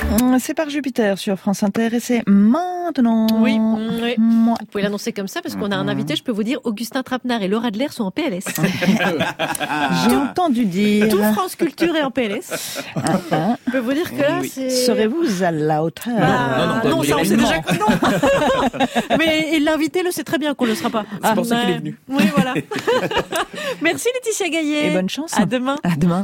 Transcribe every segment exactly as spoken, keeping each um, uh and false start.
C'est par Jupiter sur France Inter et c'est maintenant. Oui, oui. Moi. Vous pouvez l'annoncer comme ça parce qu'on a un invité, je peux vous dire, Augustin Trapenard et Laura Adler sont en P L S. J'ai entendu dire. Tout France Culture est en P L S. Je peux vous dire que là, oui. c'est... Serez-vous à la hauteur? Bah, non, non, non, ça on sait déjà que non. Mais et l'invité le sait très bien qu'on ne le sera pas. C'est ah, pour ça qu'il est venu. Oui, voilà. Merci Laetitia Gaillet. Et bonne chance. À demain. À demain.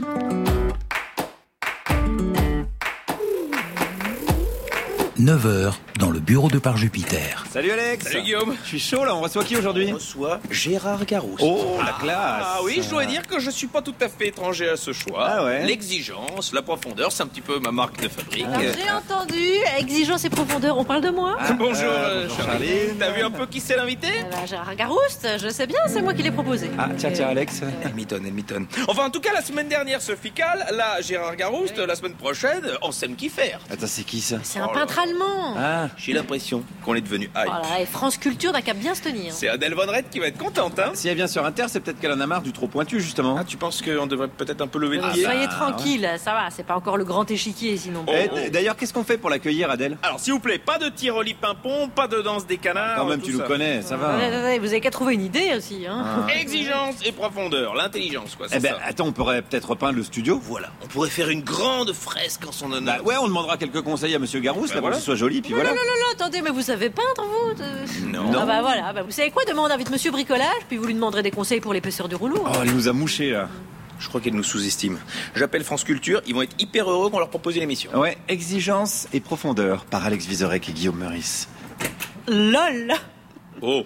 neuf heures dans le bureau de Par Jupiter. Salut Alex. Salut Guillaume. Je suis chaud là, on reçoit qui aujourd'hui? On reçoit Gérard Garouste. Oh, la classe. Ah oui, je dois dire que je suis pas tout à fait étranger à ce choix. Ah ouais. L'exigence, la profondeur, c'est un petit peu ma marque de fabrique. Alors, j'ai entendu, exigence et profondeur, on parle de moi. Ah, bonjour, euh, euh, bonjour Charlie. Charlie. T'as vu un peu qui c'est l'invité? Eh ben, Gérard Garouste, je sais bien, c'est moi qui l'ai proposé. Ah tiens, tiens Alex. Elle m'étonne, elle m'étonne. Enfin, en tout cas, la semaine dernière, Sophie Calle, là, Gérard Garouste, la semaine prochaine, Anselme Kiefer. Attends, c'est qui ça? C'est un Oh là peintre là. allemand. Ah, J'ai l'impression qu'on est devenu hype. Voilà, et France Culture n'a qu'à bien se tenir. C'est Adèle Von Rett qui va être contente, hein? si elle vient sur Inter, c'est peut-être qu'elle en a marre du trop pointu justement. Ah, tu penses qu'on devrait peut-être un peu lever le Euh, pied? Soyez bah, tranquille, ça va, c'est pas encore le grand échiquier sinon. Oh. Eh, d'ailleurs, qu'est-ce qu'on fait pour l'accueillir, Adèle? Alors, s'il vous plaît, pas de tir-au-lit pimpon, pas de danse des canards. Quand même, tout tu nous ça. connais, ça va. Attendez, attendez, vous avez qu'à trouver une idée aussi, hein. Exigence et profondeur, l'intelligence, quoi, c'est Eh ben, ça. attends, on pourrait peut-être repeindre le studio. Voilà, on pourrait faire une grande fresque en son honneur. Bah ouais, on demandera quelques conseils à Monsieur Garouste, Bah là, pour voilà. que ce soit joli, puis Non, voilà. non, non, non, attendez, mais vous savez peindre, vous de- Non. Ah bah voilà, bah vous savez quoi, demain on invite Monsieur Bricolage, puis vous lui demanderez des conseils pour l'épaisseur du rouleau. Oh, elle nous a mouchés, là. Je crois qu'elle nous sous-estime. J'appelle France Culture, ils vont être hyper heureux qu'on leur propose une émission. Ouais, exigence et profondeur, par Alex Vizorek et Guillaume Meurice. LOL. Oh.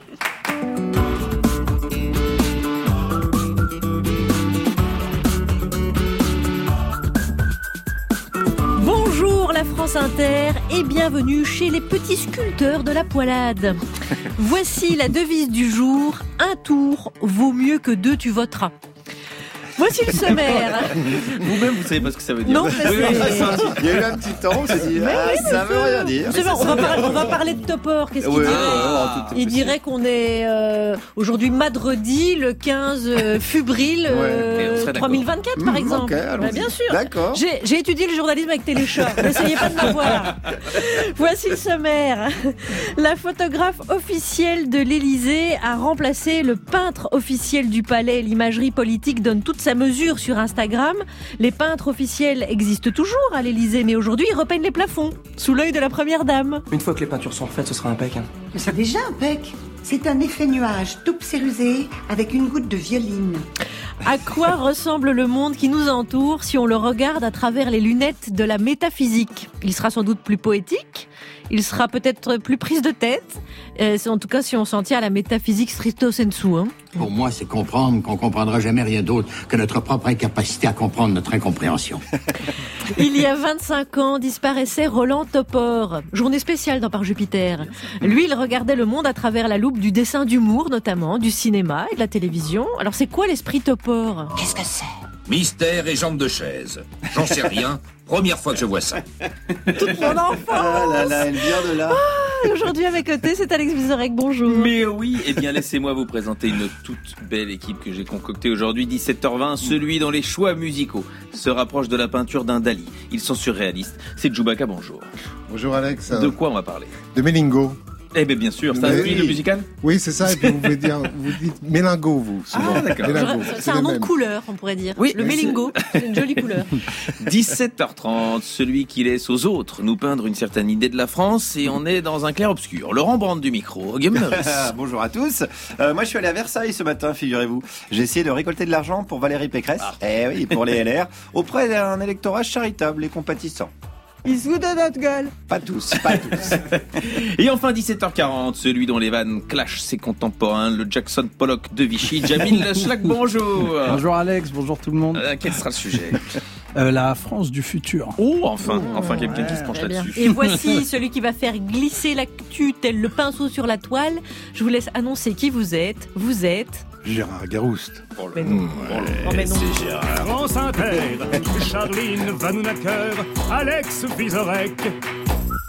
Bonjour la France Inter et bienvenue chez les petits sculpteurs de la poilade. Voici la devise du jour, un tour vaut mieux que deux tu voteras. Voici le sommaire. Vous-même, vous savez pas ce que ça veut dire. Non, mais c'est- Il y a eu un petit temps, on s'est dit, ah, ça veut rien dire. Vous savez, on, va parler, on va parler de Topor. Qu'est-ce qu'il Ouais, dirait ouais, ouais, tout est Il possible. dirait qu'on est euh, aujourd'hui madredi, le quinze euh, février euh, Et on serait d'accord. trois mille vingt-quatre, par Mmh, exemple. ok, allons-y. Bah, bien sûr. D'accord. J'ai, j'ai étudié le journalisme avec Téléchat. N'essayez pas de m'avoir. Voici le sommaire. La photographe officielle de l'Élysée a remplacé le peintre officiel du palais. L'imagerie politique donne toute sa mesure sur Instagram. Les peintres officiels existent toujours à l'Élysée, mais aujourd'hui ils repeignent les plafonds sous l'œil de la première dame. Une fois que les peintures sont faites, ce sera impec. Hein. Mais c'est déjà impec. C'est un effet nuage tout psérusé avec une goutte de violine. À quoi ressemble le monde qui nous entoure si on le regarde à travers les lunettes de la métaphysique? Il sera sans doute plus poétique, il sera peut-être plus prise de tête, euh, c'est en tout cas si on s'en tient à la métaphysique stricto sensu. Hein. Pour moi, c'est comprendre qu'on comprendra jamais rien d'autre que notre propre incapacité à comprendre notre incompréhension. Il y a vingt-cinq ans disparaissait Roland Topor, journée spéciale dans Par Jupiter. Lui, il regardait le monde à travers la loupe du dessin d'humour notamment, du cinéma et de la télévision. Alors c'est quoi l'esprit Topor? Qu'est-ce que c'est? Mystère et jambes de chaise. J'en sais rien. Première fois que je vois ça. Toute mon enfance. Ah là là, elle vient de là. Et aujourd'hui à mes côtés, c'est Alex Vizorek, bonjour. Mais oui, eh bien laissez-moi vous présenter une toute belle équipe que j'ai concoctée aujourd'hui, dix-sept heures vingt, celui dont les choix musicaux se rapprochent de la peinture d'un Dali. Ils sont surréalistes. C'est Djoubaka, bonjour. Bonjour Alex. De quoi on va parler? De Mélingo. Eh bien bien sûr, ça Mais suit oui. le musical? Oui, c'est ça. Et puis vous pouvez dire, vous dites mélingo, vous. Souvent. Ah, d'accord. Mélingo. C'est, c'est un le nom même. de couleur, on pourrait dire. Oui, le mais mélingo, c'est une jolie couleur. dix-sept heures trente, celui qui laisse aux autres nous peindre une certaine idée de la France et on est dans un clair-obscur. Laurent Brandt du micro, Guillaume Meurice. Bonjour à tous. Euh, moi, je suis allé à Versailles ce matin, figurez-vous. J'ai essayé de récolter de l'argent pour Valérie Pécresse. Eh oui, pour les L R, auprès d'un électorat charitable et compatissant. Il se fout de notre gueule. Pas tous, pas tous. Et enfin dix-sept heures quarante, celui dont les vannes clashent ses contemporains, le Jackson Pollock de Vichy, Jamil Schlack, bonjour. Bonjour Alex, bonjour tout le monde. Euh, quel sera le sujet? Euh, la France du futur. Oh, enfin, enfin quelqu'un qui se penche Très bien. là-dessus. Et voici celui qui va faire glisser l'actu tel le pinceau sur la toile. Je vous laisse annoncer qui vous êtes. Vous êtes... Gérard Garouste. Oh Mais non. Oh, mais non. France Inter, Charline Vanhoenacker, Alex Vizorek.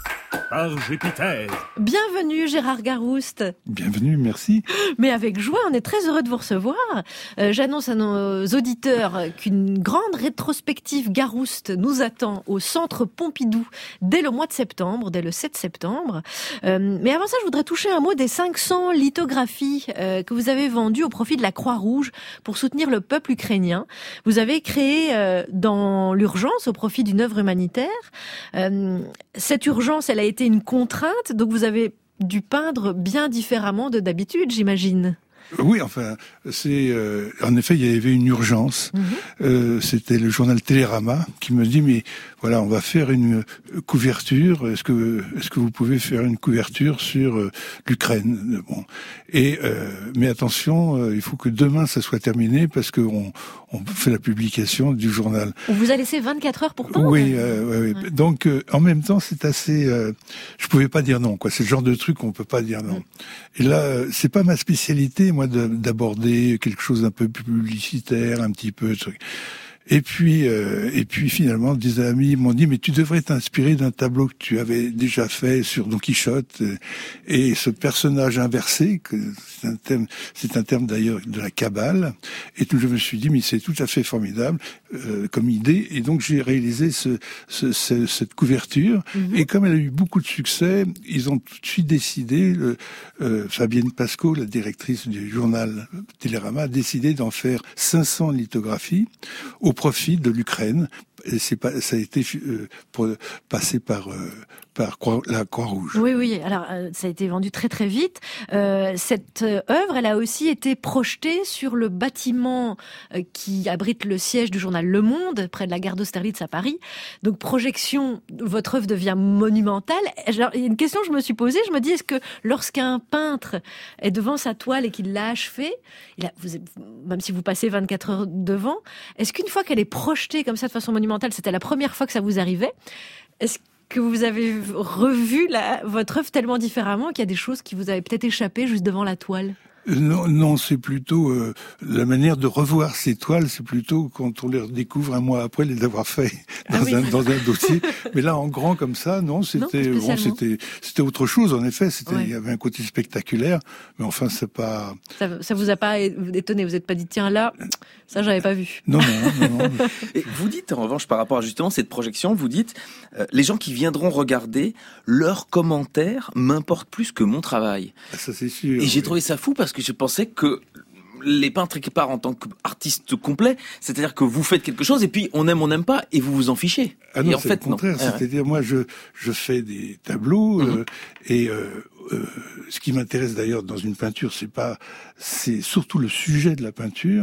par Jupiter. Bienvenue Gérard Garouste. Bienvenue, merci. Mais avec joie, on est très heureux de vous recevoir. Euh, j'annonce à nos auditeurs qu'une grande rétrospective Garouste nous attend au Centre Pompidou dès le mois de septembre, dès le sept septembre. Euh, mais avant ça, je voudrais toucher un mot des cinq cents lithographies euh, que vous avez vendues au profit de la Croix-Rouge pour soutenir le peuple ukrainien. Vous avez créé euh, dans l'urgence au profit d'une œuvre humanitaire. Euh, cette urgence, elle a été une contrainte, donc vous avez dû peindre bien différemment de d'habitude, j'imagine. Oui, enfin, c'est euh, en effet, il y avait une urgence. Mmh. Euh, c'était le journal Télérama qui me dit mais voilà, on va faire une couverture. Est-ce que est-ce que vous pouvez faire une couverture sur euh, l'Ukraine? Bon, et euh, mais attention, euh, il faut que demain ça soit terminé parce que on, on fait la publication du journal. On vous a laissé vingt-quatre heures pour peindre. Oui, euh, oui. Ouais. Donc euh, en même temps, c'est assez. Euh, je pouvais pas dire non, quoi. C'est le genre de truc qu'on peut pas dire non. Mmh. Et là, euh, c'est pas ma spécialité. Moi, d'aborder quelque chose d'un peu publicitaire, un petit peu truc. Et puis, euh, et puis finalement, des amis m'ont dit, mais tu devrais t'inspirer d'un tableau que tu avais déjà fait sur Don Quichotte et, et ce personnage inversé, que c'est un thème, c'est un terme d'ailleurs de la Kabbale. Et tout, je me suis dit, mais c'est tout à fait formidable euh, comme idée. Et donc j'ai réalisé ce, ce, ce, cette couverture. Mm-hmm. Et comme elle a eu beaucoup de succès, ils ont tout de suite décidé, le, euh, Fabienne Pasco, la directrice du journal Télérama, a décidé d'en faire cinq cents lithographies au profit de l'Ukraine. Et c'est pas, ça a été euh, pour, passé par euh, par Croix, la Croix-Rouge. Oui, oui. Alors, euh, ça a été vendu très très vite. Euh, cette œuvre, elle a aussi été projetée sur le bâtiment euh, qui abrite le siège du journal Le Monde, près de la gare d'Austerlitz à Paris. Donc, projection, votre œuvre devient monumentale. Alors, il y a une question que je me suis posée. Je me dis, est-ce que lorsqu'un peintre est devant sa toile et qu'il l'a achevée, il a, vous, même si vous passez vingt-quatre heures devant, est-ce qu'une fois qu'elle est projetée comme ça de façon monumentale, c'était la première fois que ça vous arrivait, est-ce que vous avez revu la, votre œuvre tellement différemment qu'il y a des choses qui vous avaient peut-être échappé juste devant la toile? Non, non, c'est plutôt euh, la manière de revoir ces toiles, c'est plutôt quand on les redécouvre un mois après les avoir fait dans, ah oui. un, dans un dossier. Mais là, en grand comme ça, non, c'était non, bon, c'était c'était autre chose. En effet, c'était ouais. il y avait un côté spectaculaire, mais enfin, c'est pas. Ça, ça vous a pas étonné? Vous n'êtes pas dit tiens là, ça j'avais pas vu. Non, non, non. non. Et vous dites en revanche par rapport à justement cette projection, vous dites euh, les gens qui viendront regarder, leurs commentaires m'importent plus que mon travail. Ah, ça c'est sûr. Et j'ai oui. trouvé ça fou parce que je pensais que les peintres qui partent en tant qu'artistes complets, c'est-à-dire que vous faites quelque chose et puis on aime, on n'aime pas et vous vous en fichez. Ah non, et en c'est fait, le contraire. Non. C'est-à-dire, moi, je je fais des tableaux mm-hmm. euh, et euh, euh, ce qui m'intéresse d'ailleurs dans une peinture, c'est pas, c'est surtout le sujet de la peinture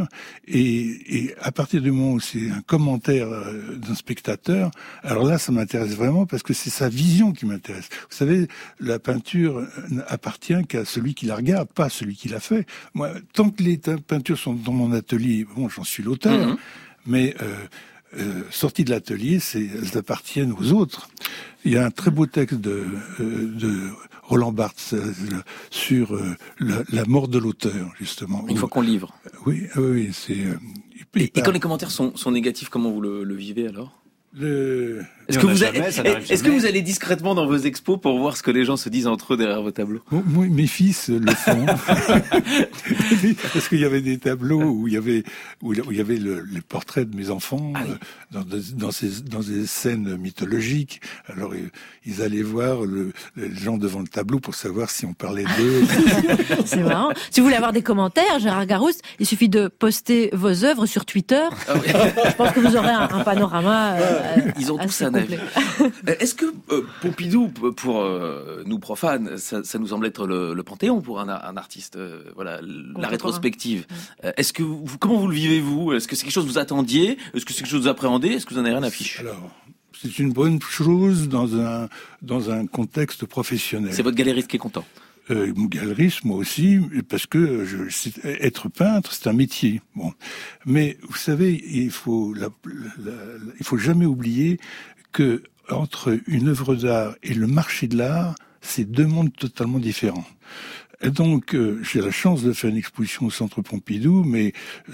et, et à partir du moment où c'est un commentaire euh, d'un spectateur, alors là, ça m'intéresse vraiment parce que c'est sa vision qui m'intéresse. Vous savez, la peinture appartient qu'à celui qui la regarde, pas à celui qui l'a fait. Moi, tant que les peintures sont dans mon atelier, bon, j'en suis l'auteur, mm-hmm. mais euh, Euh, sorties de l'atelier, c'est, elles appartiennent aux autres. Il y a un très beau texte de, euh, de Roland Barthes euh, sur euh, la, la mort de l'auteur, justement. Une où, fois qu'on livre. Euh, oui, oui, c'est. Euh, et, et quand les commentaires sont, sont négatifs, comment vous le, le vivez alors? Le... Est-ce que, vous jamais, allez, est-ce que vous allez discrètement dans vos expos pour voir ce que les gens se disent entre eux derrière vos tableaux? Moi, mes fils le font. Parce qu'il y avait des tableaux où il y avait, où il y avait le, les portraits de mes enfants ah oui. euh, dans, dans, ces, dans des scènes mythologiques. Alors ils, ils allaient voir le, les gens devant le tableau pour savoir si on parlait d'eux. C'est marrant. Si vous voulez avoir des commentaires, Gérard Garouste, il suffit de poster vos œuvres sur Twitter. Ah oui. Je pense que vous aurez un, un panorama. Euh, Ils ont tous un avis. Est-ce que euh, Pompidou, pour euh, nous profanes, ça, ça nous semble être le, le panthéon pour un, un artiste, euh, voilà, la rétrospective. Euh, est-ce que vous, comment vous le vivez vous? Est-ce que c'est quelque chose que vous attendiez? Est-ce que c'est quelque chose que vous appréhendez? Est-ce que vous en avez rien à fiche? Alors, c'est une bonne chose dans un dans un contexte professionnel. C'est votre galeriste qui est content. Euh, mon galeriste, moi aussi, parce que je, être peintre, c'est un métier. Bon, mais vous savez, il faut, la, la, la, il faut jamais oublier que entre une œuvre d'art et le marché de l'art, c'est deux mondes totalement différents. Et donc, euh, j'ai la chance de faire une exposition au Centre Pompidou, mais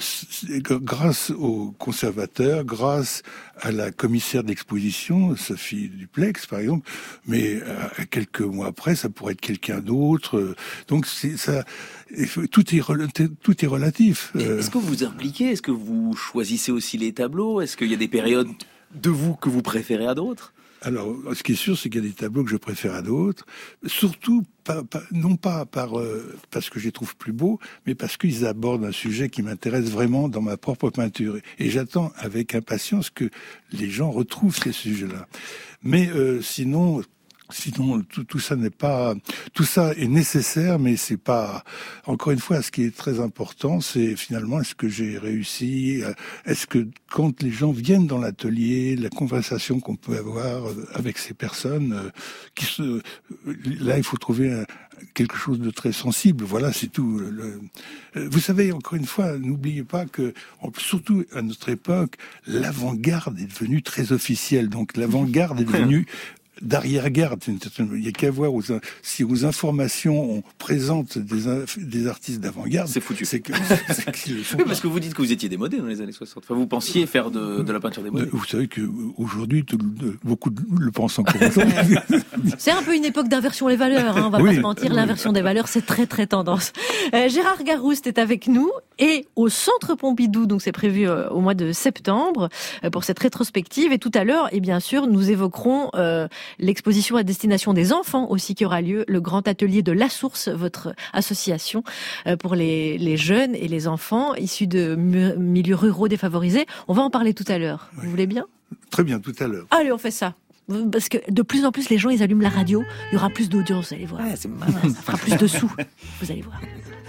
grâce aux conservateurs, grâce à la commissaire d'exposition, Sophie Duplex, par exemple, mais euh, quelques mois après, ça pourrait être quelqu'un d'autre. Donc, c'est ça. Tout est tout est relatif. Est-ce que vous vous impliquez? Est-ce que vous choisissez aussi les tableaux? Est-ce qu'il y a des périodes de vous que vous préférez à d'autres? Alors, ce qui est sûr, c'est qu'il y a des tableaux que je préfère à d'autres, surtout pas, pas, non pas par euh, parce que je les trouve plus beaux, mais parce qu'ils abordent un sujet qui m'intéresse vraiment dans ma propre peinture. Et j'attends avec impatience que les gens retrouvent ces sujets-là. Mais euh, sinon... Sinon, tout, tout ça n'est pas, tout ça est nécessaire, mais c'est pas, encore une fois, ce qui est très important, c'est finalement, est-ce que j'ai réussi, est-ce que quand les gens viennent dans l'atelier, la conversation qu'on peut avoir avec ces personnes, qui se, là, il faut trouver un, quelque chose de très sensible. Voilà, c'est tout. Le, vous savez, encore une fois, n'oubliez pas que, surtout à notre époque, l'avant-garde est devenue très officielle. Donc, l'avant-garde est devenue d'arrière-garde. Il n'y a qu'à voir aux, si aux informations on présente des, des artistes d'avant-garde. C'est foutu. C'est que, c'est qu'ils le font oui, pas. parce que vous dites que vous étiez démodé dans les années soixante. Enfin, vous pensiez faire de, de la peinture démodée. Vous savez qu'aujourd'hui, beaucoup le pensent encore aujourd'hui. C'est un peu une époque d'inversion des valeurs, hein, on va oui, pas se mentir. oui. L'inversion des valeurs, c'est très très tendance. Euh, Gérard Garouste est avec nous et au Centre Pompidou, donc c'est prévu euh, au mois de septembre euh, pour cette rétrospective. Et tout à l'heure, et bien sûr, nous évoquerons euh, l'exposition à destination des enfants aussi qui aura lieu, le grand atelier de La Source, votre association euh, pour les, les jeunes et les enfants issus de mu- milieux ruraux défavorisés. On va en parler tout à l'heure. Oui. Vous voulez bien ? Très bien, tout à l'heure. Allez, on fait ça. Parce que de plus en plus, les gens, ils allument la radio. Il y aura plus d'audience, vous allez voir. Ouais, c'est malin. Ça fera plus de sous. Vous allez voir.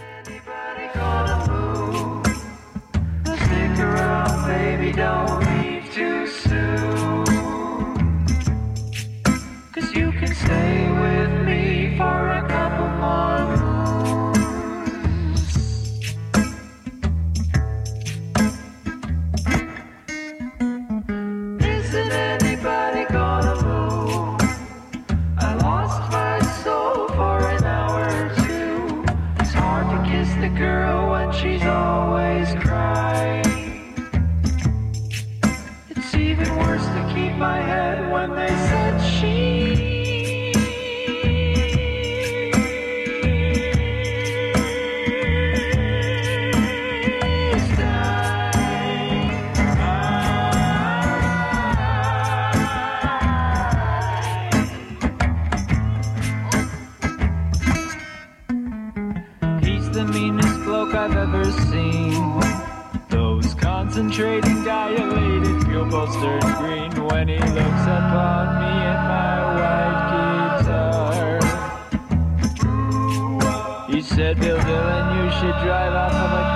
Concentrating, dilated, pupils turn green when he looks upon me and my white guitar. He said, Bill Dillon, you should drive off of a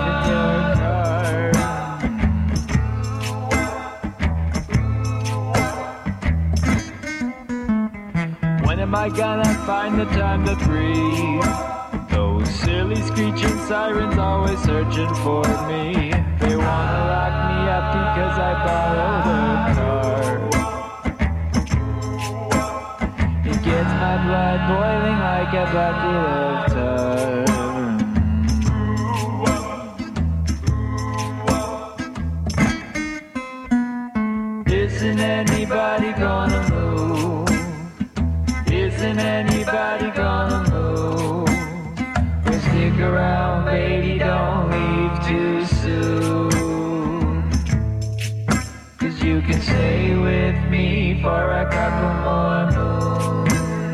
cliff in your car. When am I gonna find the time to breathe? Those silly screeching sirens always searching for me. They wanna lock me up because I borrowed a car. It gets my blood boiling like a bucket of tar. Isn't anybody gonna move? Isn't anybody gonna move? Well, stick around, baby, don't leave too soon. Cause you can stay with me for a couple more moons.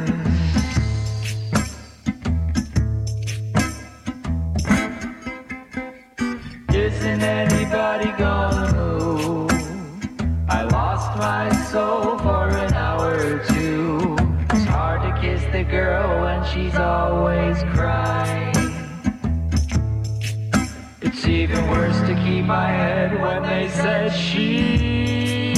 Isn't anybody gonna move? I lost my soul for an hour or two. It's hard to kiss the girl when she's always crying. It's even worse to keep my head when they said she.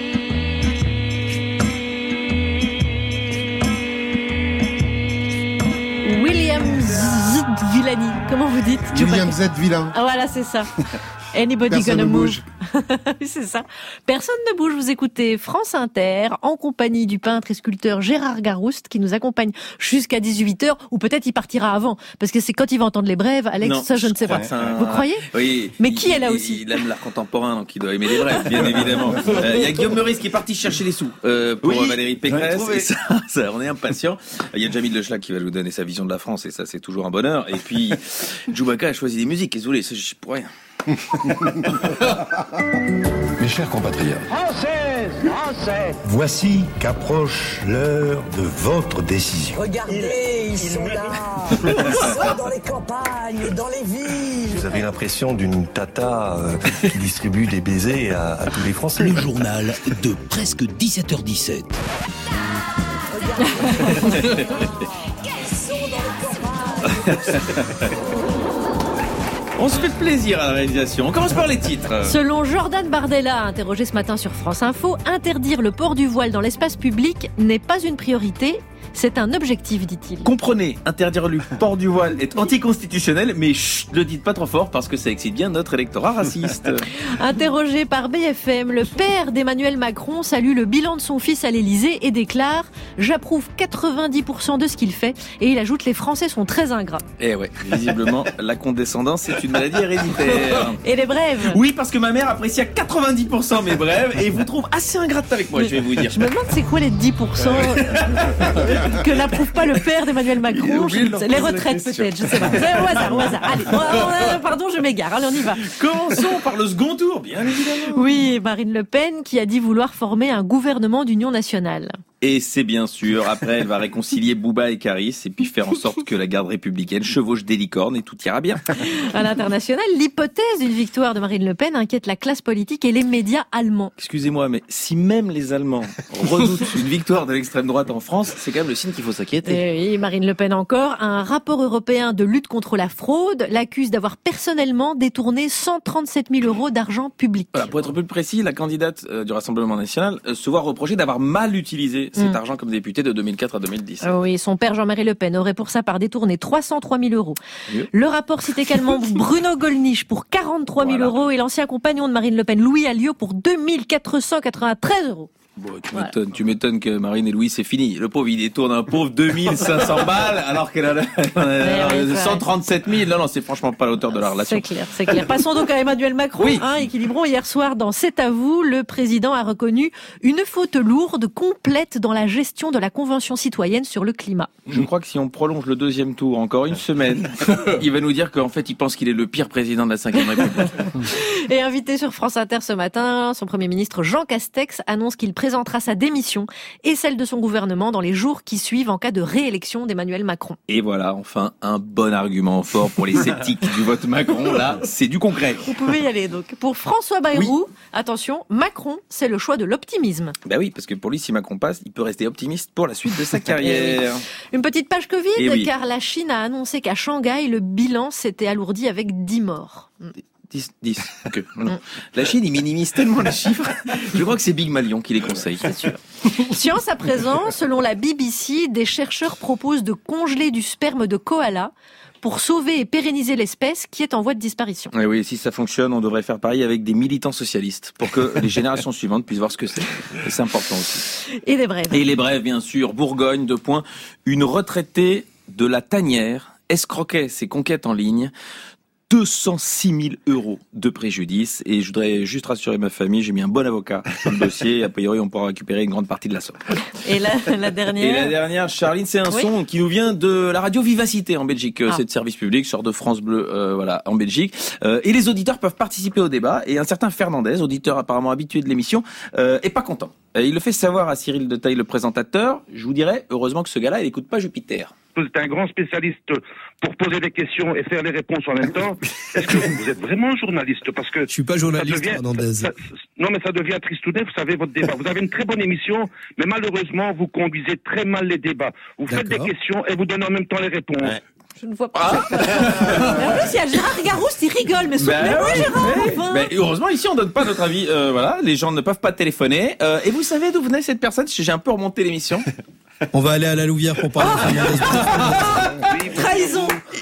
William Z. Villani, comment vous dites? William Z. Villain. Ah voilà, c'est ça. Anybody Personne gonna ne move? bouge. C'est ça. Personne ne bouge, vous écoutez France Inter, en compagnie du peintre et sculpteur Gérard Garouste, qui nous accompagne jusqu'à dix-huit heures, ou peut-être il partira avant, parce que c'est quand il va entendre les brèves. Alex, non, ça je ne sais pas. Un... Vous croyez? Oui. Mais qui il, est là il, aussi? Il aime l'art contemporain, donc il doit aimer les brèves, bien évidemment. Euh, il y a Guillaume Meurice qui est parti chercher les sous euh, pour oui, Valérie Pécresse. Et ça, ça, on est impatient. Il y a Jamil Leschlag qui va nous donner sa vision de la France, et ça c'est toujours un bonheur. Et puis, Djoubaka a choisi des musiques, qu'est-ce que vous voulez, ça, je pour rien. Mes chers compatriotes, Françaises, Français, voici qu'approche l'heure de votre décision. Regardez, ils sont là, ils sont dans les campagnes, dans les villes. Vous avez l'impression d'une tata euh, qui distribue des baisers à, à tous les Français. Le journal de presque dix-sept heures dix-sept. Regardez, ils sont dans les campagnes. On se fait plaisir à la réalisation. On commence par les titres. Selon Jordan Bardella, interrogé ce matin sur France Info, interdire le port du voile dans l'espace public n'est pas une priorité. C'est un objectif, dit-il. Comprenez, interdire le port du voile est anticonstitutionnel, mais chut, ne le dites pas trop fort parce que ça excite bien notre électorat raciste. Interrogé par B F M, le père d'Emmanuel Macron salue le bilan de son fils à l'Élysée et déclare « J'approuve quatre-vingt-dix pour cent de ce qu'il fait » et il ajoute « Les Français sont très ingrats ». Eh ouais, visiblement, la condescendance c'est une maladie héréditaire. Et les brèves? Oui, parce que ma mère apprécie à quatre-vingt-dix pour cent mes brèves et vous trouve assez ingrate avec moi, mais je vais vous dire. Je me demande c'est quoi les dix pour cent que n'approuve pas le père d'Emmanuel Macron. Je... Les retraites peut-être, je sais pas. Au hasard, au hasard. Allez, oh, pardon, je m'égare. Allez, on y va. Commençons par le second tour, bien évidemment. Oui, Marine Le Pen qui a dit vouloir former un gouvernement d'union nationale. Et c'est bien sûr, après elle va réconcilier Bouba et Caris et puis faire en sorte que la garde républicaine chevauche des licornes et tout ira bien. À l'international, l'hypothèse d'une victoire de Marine Le Pen inquiète la classe politique et les médias allemands. Excusez-moi, mais si même les Allemands redoutent une victoire de l'extrême droite en France, c'est quand même le signe qu'il faut s'inquiéter. Et oui, Marine Le Pen encore. Un rapport européen de lutte contre la fraude l'accuse d'avoir personnellement détourné cent trente-sept mille euros d'argent public. Voilà, pour être plus précis, la candidate euh, du Rassemblement national euh, se voit reprocher d'avoir mal utilisé cet mmh. argent comme député de deux mille quatre à deux mille dix. Oh oui, son père Jean-Marie Le Pen aurait pour sa part détourné trois cent trois mille euros. Mieux. Le rapport cite également Bruno Gollnisch pour quarante-trois mille voilà. euros et l'ancien compagnon de Marine Le Pen, Louis Alliot, pour deux mille quatre cent quatre-vingt-treize euros. Bon, tu voilà. m'étonnes, tu m'étonnes que Marine et Louis, c'est fini. Le pauvre, il détourne un pauvre deux mille cinq cents balles, alors qu'elle a, a oui, cent trente-sept mille. Non, non, c'est franchement pas la hauteur de la relation. C'est clair, c'est clair. Passons donc à Emmanuel Macron. Oui. Hein, équilibrons. Hier soir, dans C'est à vous, le président a reconnu une faute lourde, complète dans la gestion de la Convention citoyenne sur le climat. Je crois que si on prolonge le deuxième tour encore une semaine, il va nous dire qu'en fait, il pense qu'il est le pire président de la cinquième République. Et invité sur France Inter ce matin, son Premier ministre Jean Castex annonce qu'il présentera sa démission et celle de son gouvernement dans les jours qui suivent en cas de réélection d'Emmanuel Macron. Et voilà, enfin, un bon argument fort pour les sceptiques du vote Macron. Là, c'est du concret. Vous pouvez y aller, donc. Pour François Bayrou, oui. Attention, Macron, c'est le choix de l'optimisme. Ben oui, parce que pour lui, si Macron passe, il peut rester optimiste pour la suite de sa carrière. Une petite page Covid, oui. car la Chine a annoncé qu'à Shanghai, le bilan s'était alourdi avec dix morts. dix, dix. Okay. Non. La Chine, il minimise tellement les chiffres. Je crois que c'est Big Malion qui les conseille. C'est sûr. Science à présent, selon la B B C, des chercheurs proposent de congeler du sperme de koala pour sauver et pérenniser l'espèce qui est en voie de disparition. Oui, oui, si ça fonctionne, on devrait faire pareil avec des militants socialistes pour que les générations suivantes puissent voir ce que c'est. Et c'est important aussi. Et les brèves. Et les brèves, bien sûr. Bourgogne, deux points. Une retraitée de la Tanière escroquait ses conquêtes en ligne. deux cent six mille euros de préjudice. Et je voudrais juste rassurer ma famille, j'ai mis un bon avocat sur le dossier. A priori, on pourra récupérer une grande partie de la somme. Et la, la dernière Et la dernière, Charline, c'est un oui. son qui nous vient de la radio Vivacité en Belgique. Ah. C'est de service public, sort de France Bleu, euh, voilà, en Belgique. Euh, et les auditeurs peuvent participer au débat. Et un certain Fernandez, auditeur apparemment habitué de l'émission, euh, est pas content. Euh, il le fait savoir à Cyril de Taille, le présentateur. Je vous dirais, heureusement que ce gars-là, il écoute pas Jupiter. Vous êtes un grand spécialiste pour poser des questions et faire les réponses en même temps. Est-ce que vous êtes vraiment journaliste? Parce que je suis pas journaliste, devient, Fernandez. Ça, ça, non, mais ça devient tristounet, vous savez, votre débat. Vous avez une très bonne émission, mais malheureusement, vous conduisez très mal les débats. Vous D'accord. faites des questions et vous donnez en même temps les réponses. Ouais. Je ne vois pas. Ah. En plus, il y a Gérard Garouste, il rigole, mais souvenez-moi, ben, Gérard, mais, enfin. Mais heureusement, ici, on donne pas notre avis. Euh, voilà, les gens ne peuvent pas téléphoner. Euh, et vous savez d'où venait cette personne? J'ai un peu remonté l'émission. On va aller à la Louvière pour parler de Fernandez. Trahison.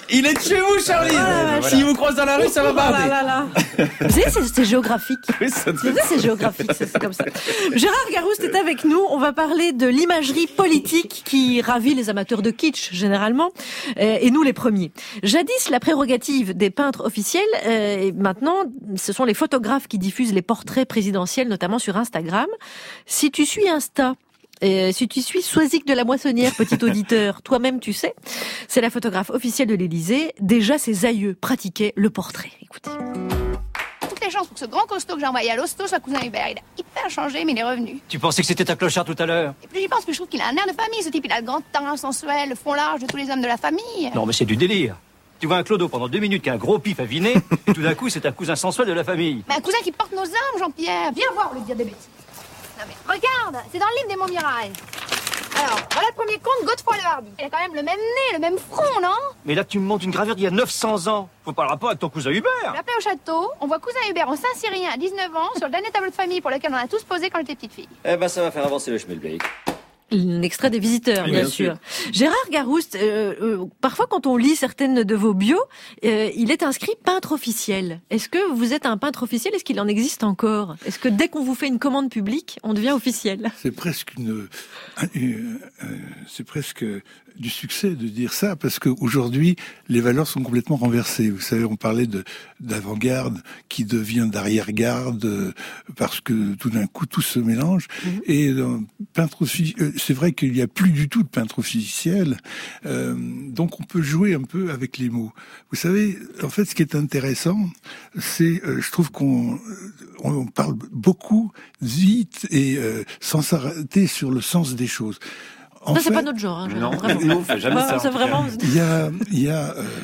Il est de chez vous, Charlie. Voilà, si il vous croise dans la rue, ça va barder. Oh là là là. Vous savez, c'est, c'est géographique. Oui, ça c'est, c'est géographique, c'est, c'est comme ça. Gérard Garouste est avec nous. On va parler de l'imagerie politique qui ravit les amateurs de kitsch, généralement, euh, et nous les premiers. Jadis, la prérogative des peintres officiels, euh, et maintenant, ce sont les photographes qui diffusent les portraits présidentiels, notamment sur Instagram. Si tu suis Insta, et si tu suis Soisic de la Moissonnière, petit auditeur, toi-même tu sais, c'est la photographe officielle de l'Élysée. Déjà, ses aïeux pratiquaient le portrait. Écoutez. Toutes les chances pour que ce grand costaud que j'ai envoyé à l'hosto soit cousin Hubert. Il a hyper changé, mais il est revenu. Tu pensais que c'était un clochard tout à l'heure? Et plus j'y pense, plus je trouve qu'il a un air de famille. Ce type, il a le grand teint sensuel, le front large de tous les hommes de la famille. Non, mais c'est du délire. Tu vois un clodo pendant deux minutes qui a un gros pif à viner, et tout d'un coup, c'est un cousin sensuel de la famille. Mais un cousin qui porte nos âmes, Jean-Pierre. Viens voir, au lieu de dire des bêtises. Non mais regarde, c'est dans le livre des Montmirail. Alors, voilà le premier comte, Godefroy le Hardy. Il a quand même le même nez, le même front, non? Mais là, tu me montres une gravure d'il y a neuf cents ans. Faut pas le rapport avec ton cousin Hubert. Je l'ai appelé au château, on voit cousin Hubert en Saint-Cyrien à dix-neuf ans, sur le dernier tableau de famille pour lequel on a tous posé quand j'étais petite fille. Eh ben, ça va faire avancer le schmilblick. Un extrait des Visiteurs, Oui, bien, bien sûr. sûr. Gérard Garouste, euh, euh, parfois quand on lit certaines de vos bios, euh, il est inscrit peintre officiel. Est-ce que vous êtes un peintre officiel? Est-ce qu'il en existe encore? Est-ce que dès qu'on vous fait une commande publique, on devient officiel? C'est presque une, une euh, c'est presque du succès de dire ça, parce qu'aujourd'hui, les valeurs sont complètement renversées. Vous savez, on parlait de d'avant-garde qui devient d'arrière-garde euh, parce que tout d'un coup, tout se mélange. Mmh. Et euh, peintre officiel, euh, c'est vrai qu'il n'y a plus du tout de peintre officiel, euh, donc on peut jouer un peu avec les mots. Vous savez, en fait, ce qui est intéressant, c'est, euh, je trouve qu'on on parle beaucoup vite et euh, sans s'arrêter sur le sens des choses. En ça, fait, c'est pas notre genre. Hein, non, vraiment. on fait jamais bah, ça. C'est vraiment... Il y a, il y a, euh,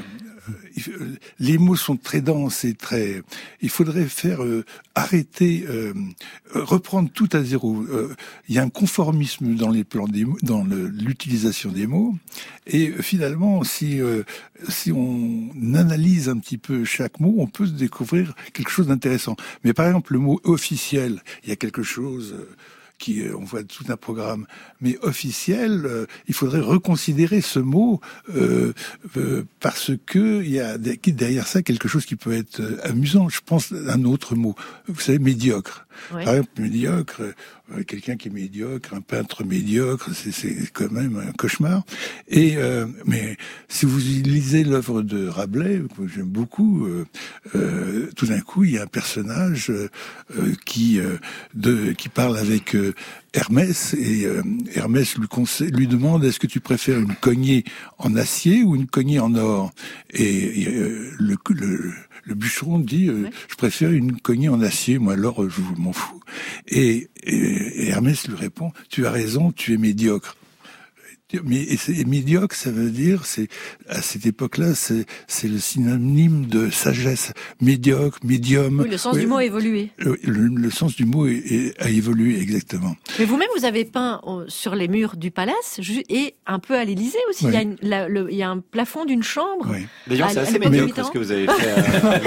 les mots sont très denses et très. Il faudrait faire euh, arrêter, euh, reprendre tout à zéro. Euh, il y a un conformisme dans les plans des mots, dans le, l'utilisation des mots, et finalement, si euh, si on analyse un petit peu chaque mot, on peut découvrir quelque chose d'intéressant. Mais par exemple, le mot officiel, il y a quelque chose. Euh, Qui, on voit tout un programme, mais officiel, euh, il faudrait reconsidérer ce mot euh, euh, parce que il y a derrière ça quelque chose qui peut être amusant. Je pense à un autre mot. Vous savez, médiocre. Oui. Par exemple, médiocre, euh, quelqu'un qui est médiocre, un peintre médiocre, c'est, c'est quand même un cauchemar. Et euh, mais si vous lisez l'œuvre de Rabelais, que j'aime beaucoup, euh, euh, tout d'un coup, il y a un personnage euh, qui euh, de qui parle avec euh, Hermès et euh, Hermès lui conseille, lui demande est-ce que tu préfères une cognée en acier ou une cognée en or? Et, et euh, le, le le bûcheron dit euh, ouais. je préfère une cognée en acier, moi l'or je m'en fous. Et, et, et Hermès lui répond tu as raison, tu es médiocre. Mais et c'est, médiocre, ça veut dire, c'est à cette époque-là, c'est, c'est le synonyme de sagesse. Médiocre, médium. Oui, le sens oui, du mot a évolué. Le, le, le sens du mot est, est, a évolué, exactement. Mais vous-même, vous avez peint sur les murs du palace et un peu à l'Élysée aussi. Oui. Il, y a une, la, le, il y a un plafond d'une chambre. Oui. D'ailleurs, c'est assez médiocre ce que vous avez fait.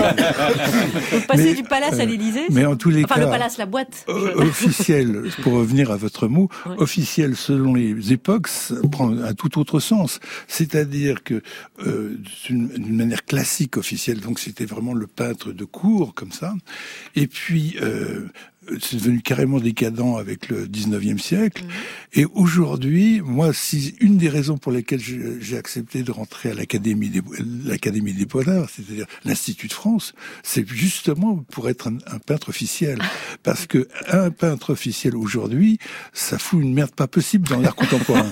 Vous passez mais, du palace à l'Élysée. Mais en tous les enfin, cas, le palace, la boîte. Officiel, pour revenir à votre mot, oui. officiel selon les époques prend un tout autre sens. C'est-à-dire que euh, d'une, d'une manière classique officielle, donc c'était vraiment le peintre de cour comme ça. Et puis euh, c'est devenu carrément décadent avec le dix-neuvième siècle. Mmh. Et aujourd'hui, moi, si une des raisons pour lesquelles j'ai, j'ai accepté de rentrer à l'Académie des, l'Académie des Beaux-Arts, c'est-à-dire l'Institut de France, c'est justement pour être un, un peintre officiel. Parce que un peintre officiel aujourd'hui, ça fout une merde pas possible dans l'art contemporain.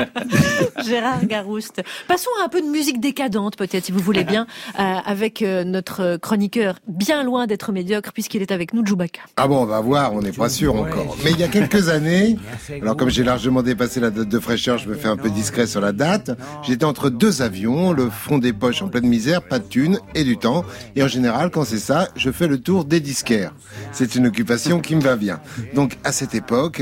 Gérard Garouste. Passons à un peu de musique décadente, peut-être, si vous voulez bien, euh, avec euh, notre chroniqueur bien loin d'être médiocre, puisqu'il est avec nous, Djoubaka. Ah bon, on va voir, on n'est pas sûr encore. Mais il y a quelques années, alors comme j'ai largement dépassé la date de fraîcheur, je me fais un peu discret sur la date, j'étais entre deux avions, le fond des poches en pleine misère, pas de thunes et du temps. Et en général, quand c'est ça, je fais le tour des disquaires. C'est une occupation qui me va bien. Donc, à cette époque,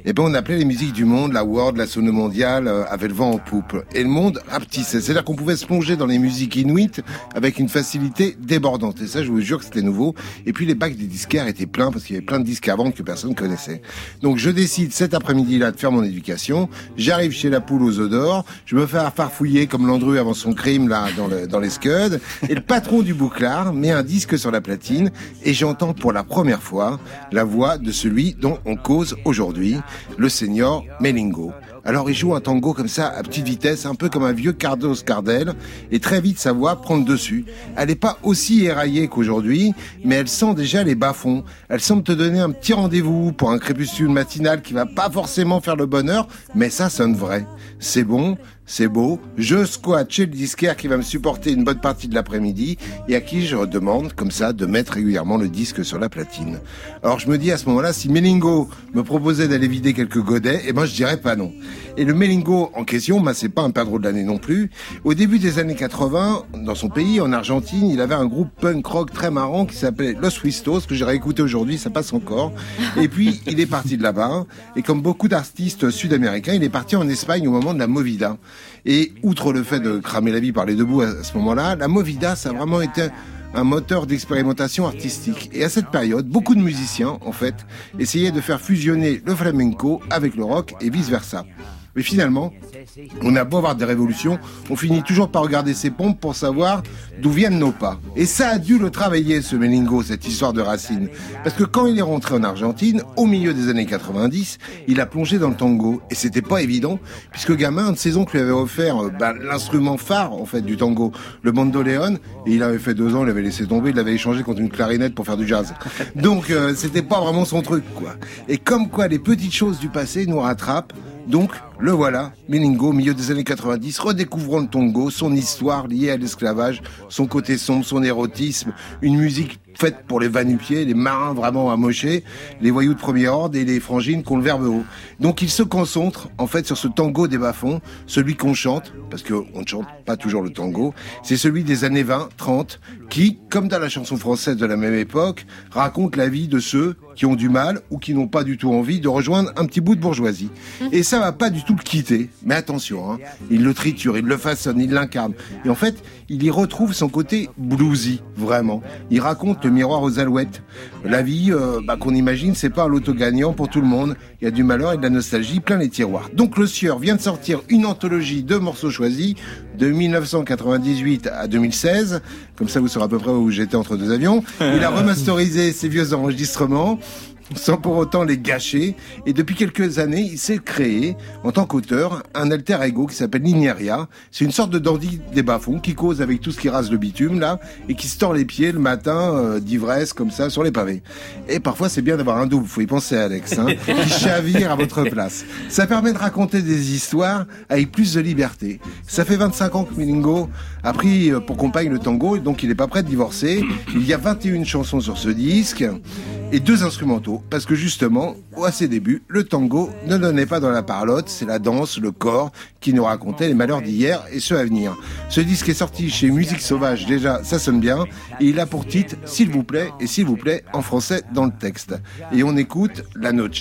eh ben on appelait les musiques du monde, la world, la sono mondiale, euh, avait le vent en poupe. Et le monde rapetissait. C'est-à-dire qu'on pouvait se plonger dans les musiques inuites avec une facilité débordante. Et ça, je vous jure que c'était nouveau. Et puis les bacs des disquaires étaient pleins parce qu'il y avait plein de disques à vendre que personne connaissait. Donc je décide cet après-midi-là de faire mon éducation. J'arrive chez la poule aux œufs d'or. Je me fais farfouiller comme Landru avant son crime là dans, le, dans les scuds. Et le patron du bouclard met un disque sur la platine et j'entends pour la première fois la voix de celui dont on cause aujourd'hui, le senior Melingo. Alors il joue un tango comme ça à petite vitesse, un peu comme un vieux Carlos Gardel, et très vite sa voix prend le dessus. Elle n'est pas aussi éraillée qu'aujourd'hui, mais elle sent déjà les bas-fonds. Elle semble te donner un petit rendez-vous pour un crépuscule matinal qui va pas forcément faire le bonheur, mais ça sonne vrai. C'est bon, c'est beau, je squatte chez le disquaire qui va me supporter une bonne partie de l'après-midi et à qui je demande, comme ça, de mettre régulièrement le disque sur la platine. Alors je me dis à ce moment-là, si Melingo me proposait d'aller vider quelques godets, eh ben je dirais pas non. Et le Melingo en question, bah, c'est pas un perdreau de l'année non plus. Au début des années quatre-vingts, dans son pays, en Argentine, il avait un groupe punk rock très marrant qui s'appelait Los Huistos, que j'ai réécouté aujourd'hui, ça passe encore. Et puis, il est parti de là-bas. Et comme beaucoup d'artistes sud-américains, il est parti en Espagne au moment de la Movida. Et outre le fait de cramer la vie par les deux bouts à ce moment-là, la Movida, ça a vraiment été un moteur d'expérimentation artistique. Et à cette période, beaucoup de musiciens, en fait, essayaient de faire fusionner le flamenco avec le rock et vice-versa. Mais finalement, on a beau avoir des révolutions, on finit toujours par regarder ses pompes pour savoir d'où viennent nos pas. Et ça a dû le travailler, ce Melingo, cette histoire de racines. Parce que quand il est rentré en Argentine, au milieu des années quatre-vingt-dix, il a plongé dans le tango. Et c'était pas évident, puisque gamin, un de ses oncles lui avait offert euh, bah, l'instrument phare, en fait, du tango, le bandoléon. Et il avait fait deux ans, il l'avait laissé tomber, il l'avait échangé contre une clarinette pour faire du jazz. Donc, euh, c'était pas vraiment son truc, quoi. Et comme quoi, les petites choses du passé nous rattrapent. Donc, le voilà, Melingo, au milieu des années quatre-vingt-dix, redécouvrant le tango, son histoire liée à l'esclavage, son côté sombre, son érotisme, une musique faite pour les va-nu-pieds, les marins vraiment amochés, les voyous de premier ordre et les frangines qui ont le verbe haut. Donc il se concentre en fait sur ce tango des bas-fonds, celui qu'on chante, parce qu'on ne chante pas toujours le tango, c'est celui des années vingt, trente, qui, comme dans la chanson française de la même époque, raconte la vie de ceux qui ont du mal ou qui n'ont pas du tout envie de rejoindre un petit bout de bourgeoisie. Et ça va pas du tout le quitter, mais attention, hein, il le triture, il le façonne, il l'incarne. Et en fait, il y retrouve son côté bluesy, vraiment. Il raconte le miroir aux alouettes. La vie, euh, bah, qu'on imagine, c'est pas un loto gagnant pour tout le monde. Il y a du malheur et de la nostalgie plein les tiroirs. Donc le Sieur vient de sortir une anthologie de morceaux choisis de mille neuf cent quatre-vingt-dix-huit à deux mille seize. Comme ça, vous saurez à peu près où j'étais entre deux avions. Il a remasterisé ses vieux enregistrements sans pour autant les gâcher. Et depuis quelques années, il s'est créé, en tant qu'auteur, un alter ego qui s'appelle Ligneria. C'est une sorte de dandy des bas-fonds qui cause avec tout ce qui rase le bitume, là, et qui se tord les pieds le matin euh, d'ivresse, comme ça, sur les pavés. Et parfois, c'est bien d'avoir un double, faut y penser, Alex, hein, qui chavire à votre place. Ça permet de raconter des histoires avec plus de liberté. Ça fait vingt-cinq ans que Melingo a pris pour compagne le tango, donc il n'est pas prêt de divorcer. Il y a vingt et une chansons sur ce disque, et deux instrumentaux, parce que justement, à ses débuts, le tango ne donnait pas dans la parlotte, c'est la danse, le corps, qui nous racontait les malheurs d'hier et ceux à venir. Ce disque est sorti chez Musique Sauvage, déjà, ça sonne bien, et il a pour titre « S'il vous plaît » et « S'il vous plaît » en français dans le texte. Et on écoute « La Noche ».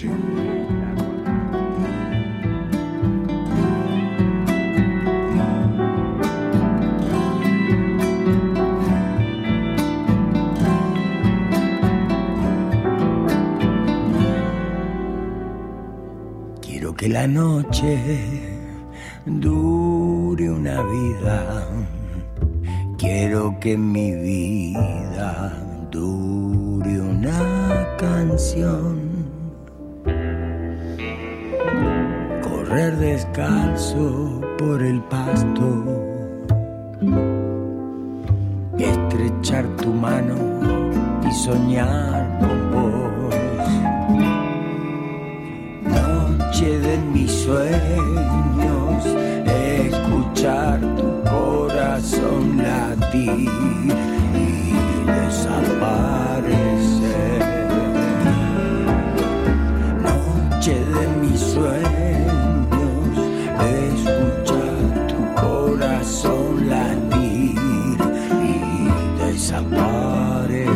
Que la noche dure una vida, quiero que mi vida dure una canción, correr descalzo por el pasto, estrechar tu mano y soñar con vos. De mis sueños, escuchar tu corazón latir y desaparecer. Noche de mis sueños, escuchar tu corazón latir y desaparecer.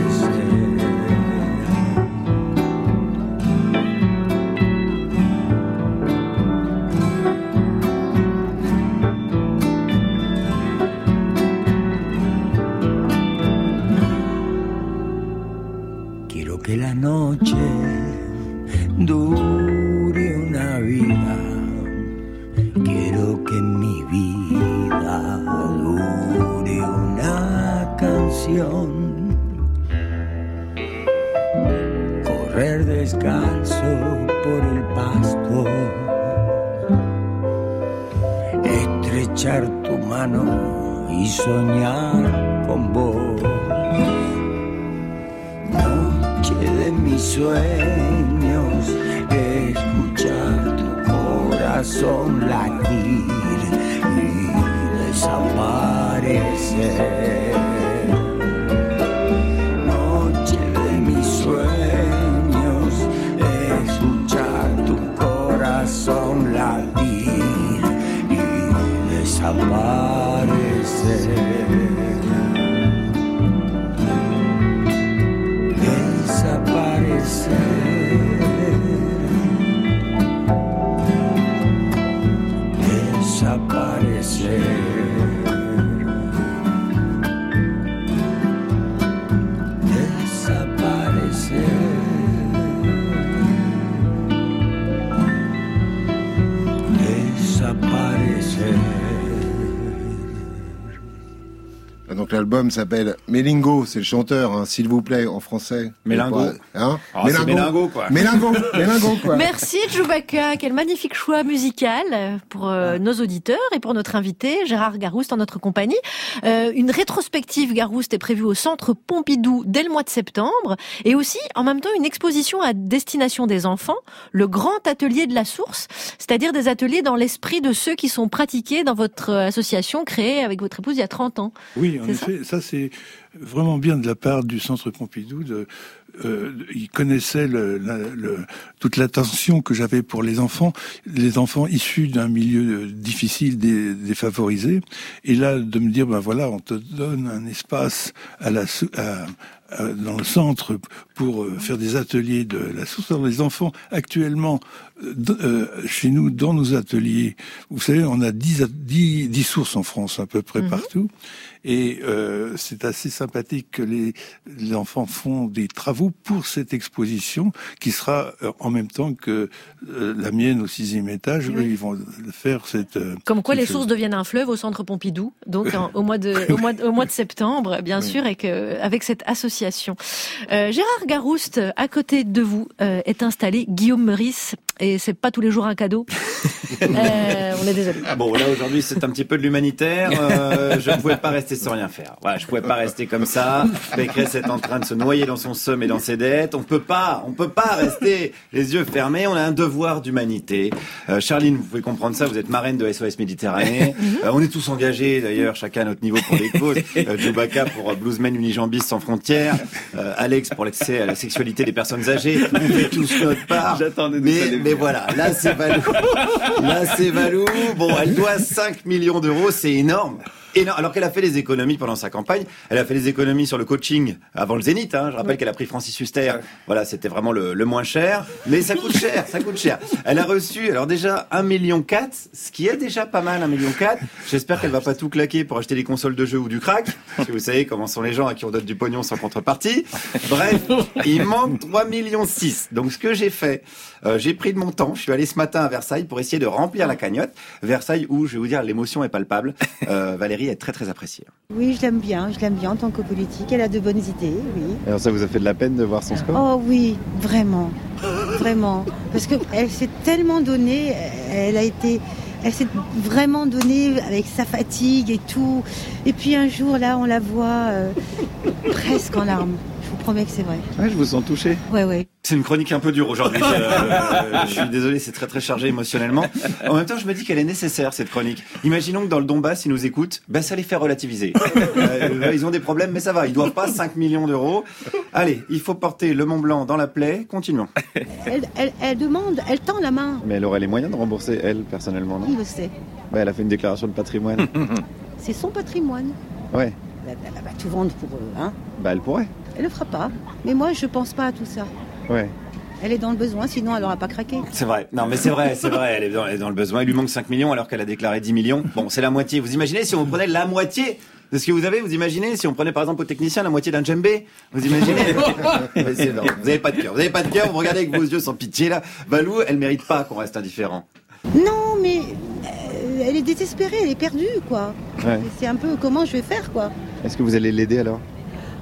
ilusión. Correr descalzo por el pasto, estrechar tu mano y soñar con vos. Noche de mis sueños, escuchar tu corazón latir y desaparecer. Noche de mis sueños, escuchar tu corazón latir y desaparecer. Desaparecer. Desaparecer. Donc l'album s'appelle Mélingo, c'est le chanteur, hein, s'il vous plaît, en français. Mélingo. Hein oh, Mélingo. Mélingo, quoi. Mélingo, Mélingo, quoi. Merci Chewbacca, quel magnifique choix musical pour euh, nos auditeurs et pour notre invité, Gérard Garouste, en notre compagnie. Euh, une rétrospective Garouste est prévue au Centre Pompidou dès le mois de septembre, et aussi, en même temps, une exposition à destination des enfants, le Grand Atelier de la Source, c'est-à-dire des ateliers dans l'esprit de ceux qui sont pratiqués dans votre association créée avec votre épouse il y a trente ans. Oui, en effet, ça, ça c'est vraiment bien de la part du Centre Pompidou. De, euh, ils connaissaient le, la, le, toute l'attention que j'avais pour les enfants, les enfants issus d'un milieu difficile, dé, défavorisé. Et là, de me dire, ben voilà, on te donne un espace à la, à, à, dans le centre pour faire des ateliers de la source. Alors, les enfants, actuellement, euh, chez nous, dans nos ateliers, vous savez, on a dix, dix, dix sources en France, à peu près mmh. partout. Et euh, c'est assez sympathique que les, les enfants font des travaux pour cette exposition qui sera euh, en même temps que euh, la mienne au sixième étage. Oui. Eux, ils vont faire cette... Euh, Comme quoi, les chose. sources deviennent un fleuve au Centre Pompidou, donc en, au mois de au mois de, au mois de septembre, bien oui. sûr, et que avec cette association. Euh, Gérard Garouste, à côté de vous, euh, est installé Guillaume Meurice, et c'est pas tous les jours un cadeau. euh, on est désolé. Ah bon, là aujourd'hui, c'est un petit peu de l'humanitaire. Euh, je ne pouvais pas rester sans rien faire. Voilà, je pouvais pas rester comme ça. Pécresse est en train de se noyer dans son seum et dans ses dettes. On peut pas, on peut pas rester les yeux fermés. On a un devoir d'humanité. Euh, Charline, vous pouvez comprendre ça. Vous êtes marraine de S O S Méditerranée. Euh, on est tous engagés, d'ailleurs, chacun à notre niveau pour des causes. Euh, Chewbacca pour Bluesmen Unijambistes sans frontières. Euh, Alex pour l'accès à la sexualité des personnes âgées. On fait tous notre part. J'attendais de mais, mais voilà, là c'est Valou. Là c'est Valou. Bon, elle doit cinq millions d'euros, c'est énorme. Et non, alors qu'elle a fait les économies pendant sa campagne, elle a fait les économies sur le coaching avant le Zénith. Hein. Je rappelle ouais. qu'elle a pris Francis Huster. Ouais. Voilà, c'était vraiment le, le moins cher, mais ça coûte cher, ça coûte cher. Elle a reçu, alors déjà un million quatre, ce qui est déjà pas mal, un million quatre. J'espère qu'elle va pas tout claquer pour acheter des consoles de jeux ou du crack, parce que vous savez comment sont les gens à qui on donne du pognon sans contrepartie. Bref, il manque trois millions six. Donc ce que j'ai fait, euh, j'ai pris de mon temps. Je suis allé ce matin à Versailles pour essayer de remplir la cagnotte. Versailles où, je vais vous dire, l'émotion est palpable. Euh, Valérie est très très appréciée. Oui, je l'aime bien, je l'aime bien en tant que politique. Elle a de bonnes idées, oui. Alors ça vous a fait de la peine de voir son score ? Oh oui, vraiment, vraiment. Parce que elle s'est tellement donnée, elle a été, elle s'est vraiment donnée avec sa fatigue et tout. Et puis un jour là, on la voit euh, presque en larmes. Je vous promets que c'est vrai. Ouais, je vous sens touché. Ouais, ouais. C'est une chronique un peu dure aujourd'hui. Euh, je suis désolé, c'est très très chargé émotionnellement. En même temps, je me dis qu'elle est nécessaire cette chronique. Imaginons que dans le Donbass, ils nous écoutent, ben ça les fait relativiser. Euh, ils ont des problèmes, mais ça va. Ils doivent pas cinq millions d'euros. Allez, il faut porter le Mont Blanc dans la plaie. Continuons. Elle, elle, elle demande, elle tend la main. Mais elle aurait les moyens de rembourser elle personnellement, non ? Il le sait. Ouais, elle a fait une déclaration de patrimoine. C'est son patrimoine. Ouais. Elle, elle va tout vendre pour eux, hein ? Bah elle pourrait. Elle le fera pas. Mais moi, je pense pas à tout ça. Ouais. Elle est dans le besoin, sinon elle n'aura pas craqué. C'est vrai. Non, mais c'est vrai, c'est vrai. Elle est dans, elle est dans le besoin. Il lui manque cinq millions alors qu'elle a déclaré dix millions. Bon, c'est la moitié. Vous imaginez si on prenait la moitié de ce que vous avez, vous imaginez si on prenait par exemple au technicien la moitié d'un djembé, vous imaginez? Non, vous avez pas de cœur. Vous avez pas de cœur. Vous regardez avec vos yeux sans pitié là. Valou, elle mérite pas qu'on reste indifférent. Non, mais euh, elle est désespérée, elle est perdue, quoi. Ouais. C'est un peu comment je vais faire, quoi. Est-ce que vous allez l'aider alors?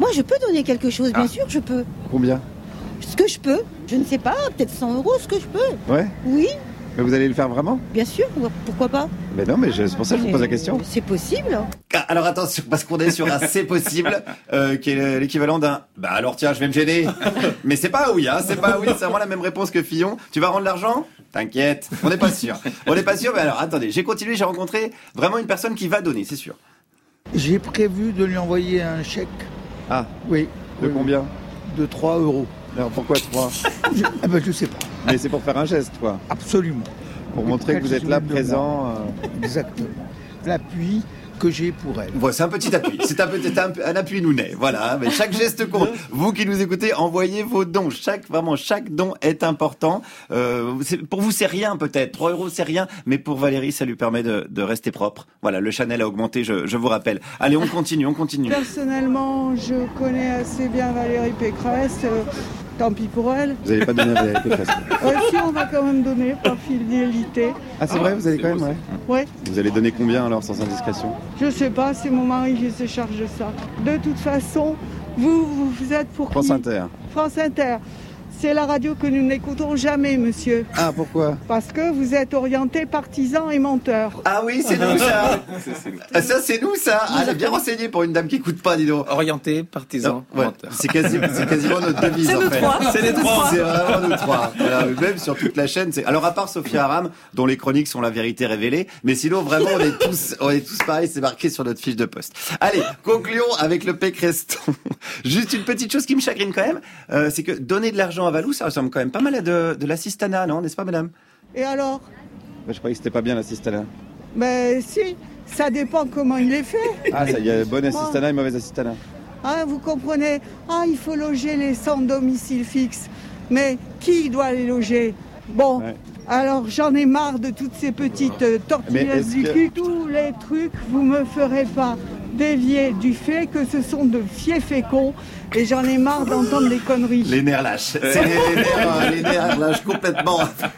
Moi, je peux donner quelque chose, bien Ah. sûr, je peux. Combien? Ce que je peux, je ne sais pas, peut-être cent euros, ce que je peux. Ouais. Oui, Mais vous allez le faire vraiment? bien sûr, pourquoi pas. Mais non, mais je- c'est pour ça que je vous pose la question. C'est possible. Ah, alors attention, parce qu'on est sur un c'est possible, euh, qui est l'équivalent d'un bah alors tiens, je vais me gêner. Mais c'est pas oui, hein, c'est pas oui, c'est vraiment la même réponse que Fillon. Tu vas rendre l'argent? T'inquiète, on n'est pas sûr. On n'est pas sûr, mais alors attendez, j'ai continué, j'ai rencontré vraiment une personne qui va donner, c'est sûr. J'ai prévu de lui envoyer un chèque. Ah, oui. de oui, combien? De trois euros. Alors pourquoi trois? Je, ah ben, je sais pas. Mais c'est pour faire un geste, quoi. Absolument. Pour montrer que vous êtes là, présent. euh. Exactement. L'appui que j'ai pour elle. Bon, c'est un petit appui. C'est un, petit- un, un appui nounet. Voilà. Mais chaque geste compte. Vous qui nous écoutez, envoyez vos dons. Chaque, vraiment, chaque don est important. Euh, c'est- pour vous, c'est rien, peut-être. trois euros, c'est rien. Mais pour Valérie, ça lui permet de, de rester propre. Voilà. Le Chanel a augmenté, je, je vous rappelle. Allez, on continue, on continue. Personnellement, je connais assez bien Valérie Pécresse. euh, tant pis pour elle. Vous n'allez pas donner à Valérie Pécresse. Ouais, si, on va quand même donner par fidélité. Ah, c'est vrai, vous allez quand même, ouais. Ouais, Vous allez donner combien, alors, sans indiscrétion? je sais pas, c'est mon mari qui se charge de ça. De toute façon, vous, vous, vous êtes pour France qui? Inter. France Inter. C'est la radio que nous n'écoutons jamais, monsieur. Ah, pourquoi? Parce que vous êtes orienté partisan et menteur. Ah oui, c'est nous, ça. Ah, ça, c'est nous, ça. Ah, elle est bien renseignée pour une dame qui écoute pas, dis donc. Orienté, partisan, Ouais, menteur. c'est quasi- c'est quasiment notre devise, C'est en nous fait. trois. C'est les trois. C'est vraiment nous trois. Voilà, même sur toute la chaîne. c'est- Alors, à part Sophia Aram, dont les chroniques sont la vérité révélée, mais sinon, vraiment, on est tous, on est tous pareils, c'est marqué sur notre fiche de poste. Allez, concluons avec le Pécreston. Juste une petite chose qui me chagrine quand même, euh, c'est que donner de l'argent à Valou, ça ressemble quand même pas mal à de, de l'assistanat, non? N'est-ce pas, madame? Et alors? Je croyais que c'était pas bien l'assistanat. Ben si, ça dépend comment il est fait. Ah, ça, il y a bon assistanat et mauvais assistanat. Hein, vous comprenez? Ah, il faut loger les sans domicile fixe. Mais qui doit les loger? Bon, Ouais. alors j'en ai marre de toutes ces petites euh, Mais tortillas est-ce du que- cul. Tous les trucs, vous me ferez pas dévier du fait que ce sont de fiefs féconds. Et j'en ai marre d'entendre des conneries. Les nerfs lâches. C'est les, les nerfs, euh, les nerfs lâches complètement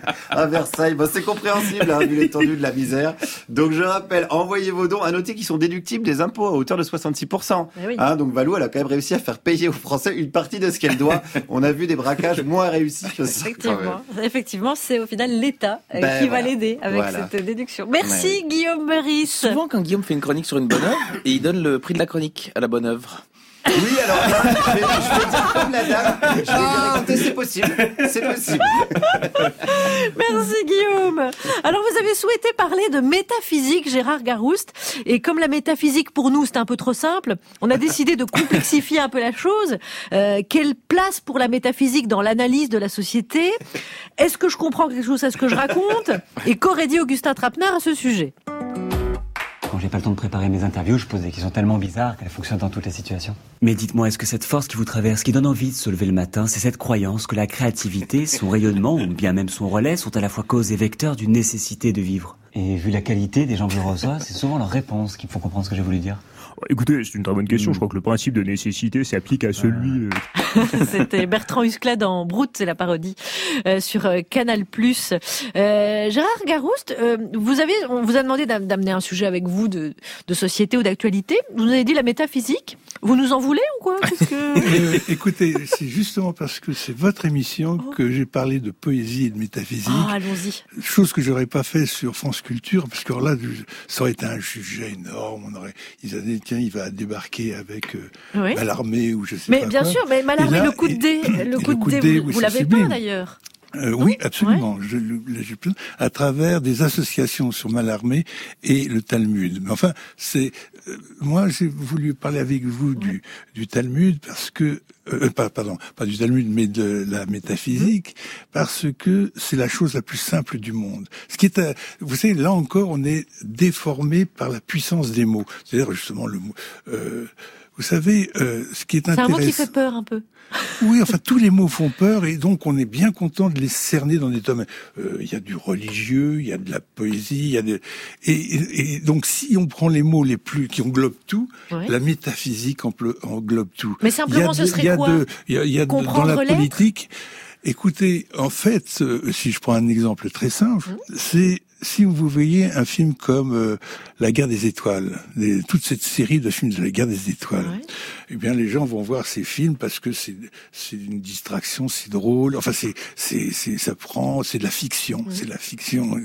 à Versailles. Bon, c'est compréhensible, hein, vu l'étendue de la misère. Donc, je rappelle, envoyez vos dons. À noter qu'ils sont déductibles des impôts à hauteur de soixante-six pour cent. Eh oui. Hein, donc, Valou, elle a quand même réussi à faire payer aux Français une partie de ce qu'elle doit. On a vu des braquages moins réussis que ça. quand même. Effectivement, effectivement, c'est au final l'État euh, Ben, qui voilà. va l'aider avec Voilà. cette déduction. Merci Ouais. Guillaume Meurice. Souvent, quand Guillaume fait une chronique sur une bonne œuvre, et il donne le prix de la chronique à la bonne œuvre. Oui, alors, là, je vais, je vais dire comme la dame. Je vais dire, écoutez, c'est possible. C'est possible. Merci Guillaume. Alors vous avez souhaité parler de métaphysique, Gérard Garouste, et comme la métaphysique pour nous c'est un peu trop simple, on a décidé de complexifier un peu la chose. Euh, quelle place pour la métaphysique dans l'analyse de la société? Est-ce que je comprends quelque chose à ce que je raconte? Et qu'aurait dit Augustin Trapenard à ce sujet? Quand j'ai pas le temps de préparer mes interviews, je pose des questions tellement bizarres qu'elles fonctionnent dans toutes les situations. Mais dites-moi, est-ce que cette force qui vous traverse, qui donne envie de se lever le matin, c'est cette croyance que la créativité, son rayonnement ou bien même son relais sont à la fois cause et vecteur d'une nécessité de vivre? Et vu la qualité des gens que je reçois, c'est souvent leurs réponses qui me font comprendre ce que j'ai voulu dire. Écoutez, c'est une très bonne question. Je crois que le principe de nécessité s'applique à celui... euh, C'était Bertrand Huskla dans Brut, c'est la parodie, euh, sur euh, Canal+. Euh, Gérard Garouste, euh, vous avez, on vous a demandé d'am- d'amener un sujet avec vous de, de société ou d'actualité. Vous nous avez dit la métaphysique. Vous nous en voulez ou quoi? Qu'est-ce que... Euh, écoutez, c'est justement parce que c'est votre émission que j'ai parlé de poésie et de métaphysique. Oh, allons-y. Chose que j'aurais pas fait sur France Culture, parce que alors là, ça aurait été un sujet énorme. On aurait, ils avaient dit, tiens, il va débarquer avec euh, Oui. Malarmé ou je sais Mais pas bien quoi. sûr, mais Malarmé, Et là, le coup de dé, et- le et coup de dé, vous, oui, vous c'est l'avez pas sublime. d'ailleurs. Euh, oui, absolument. Je, le- le- j'ai plein- à travers des associations sur Mallarmé et le Talmud. Mais enfin, c'est euh, moi j'ai voulu parler avec vous du, du Talmud parce que euh, pas, pardon, pas du Talmud mais de la métaphysique parce que c'est la chose la plus simple du monde. Ce qui est, à- vous savez, là encore, on est déformé par la puissance des mots. C'est-à-dire justement le mot. Euh, vous savez, euh, ce qui est C'est un intéressant. mot qui fait peur un peu. Oui, enfin tous les mots font peur et donc on est bien content de les cerner dans des tomes. Euh, Il y a du religieux, il y a de la poésie, il y a des et, et, et donc si on prend les mots les plus qui englobent tout, Ouais. la métaphysique empl- englobe tout. Mais simplement, Il y a ce de- serait il y a quoi de- Il y a, il y a de- dans Comprendre la l'être politique. Écoutez, en fait, euh, si je prends un exemple très simple, c'est si vous voyez un film comme euh, La Guerre des Étoiles, les, toute cette série de films de La Guerre des Étoiles, ouais. eh bien les gens vont voir ces films parce que c'est c'est une distraction, c'est drôle. Enfin, c'est c'est c'est ça prend, c'est de la fiction, ouais. c'est de la fiction.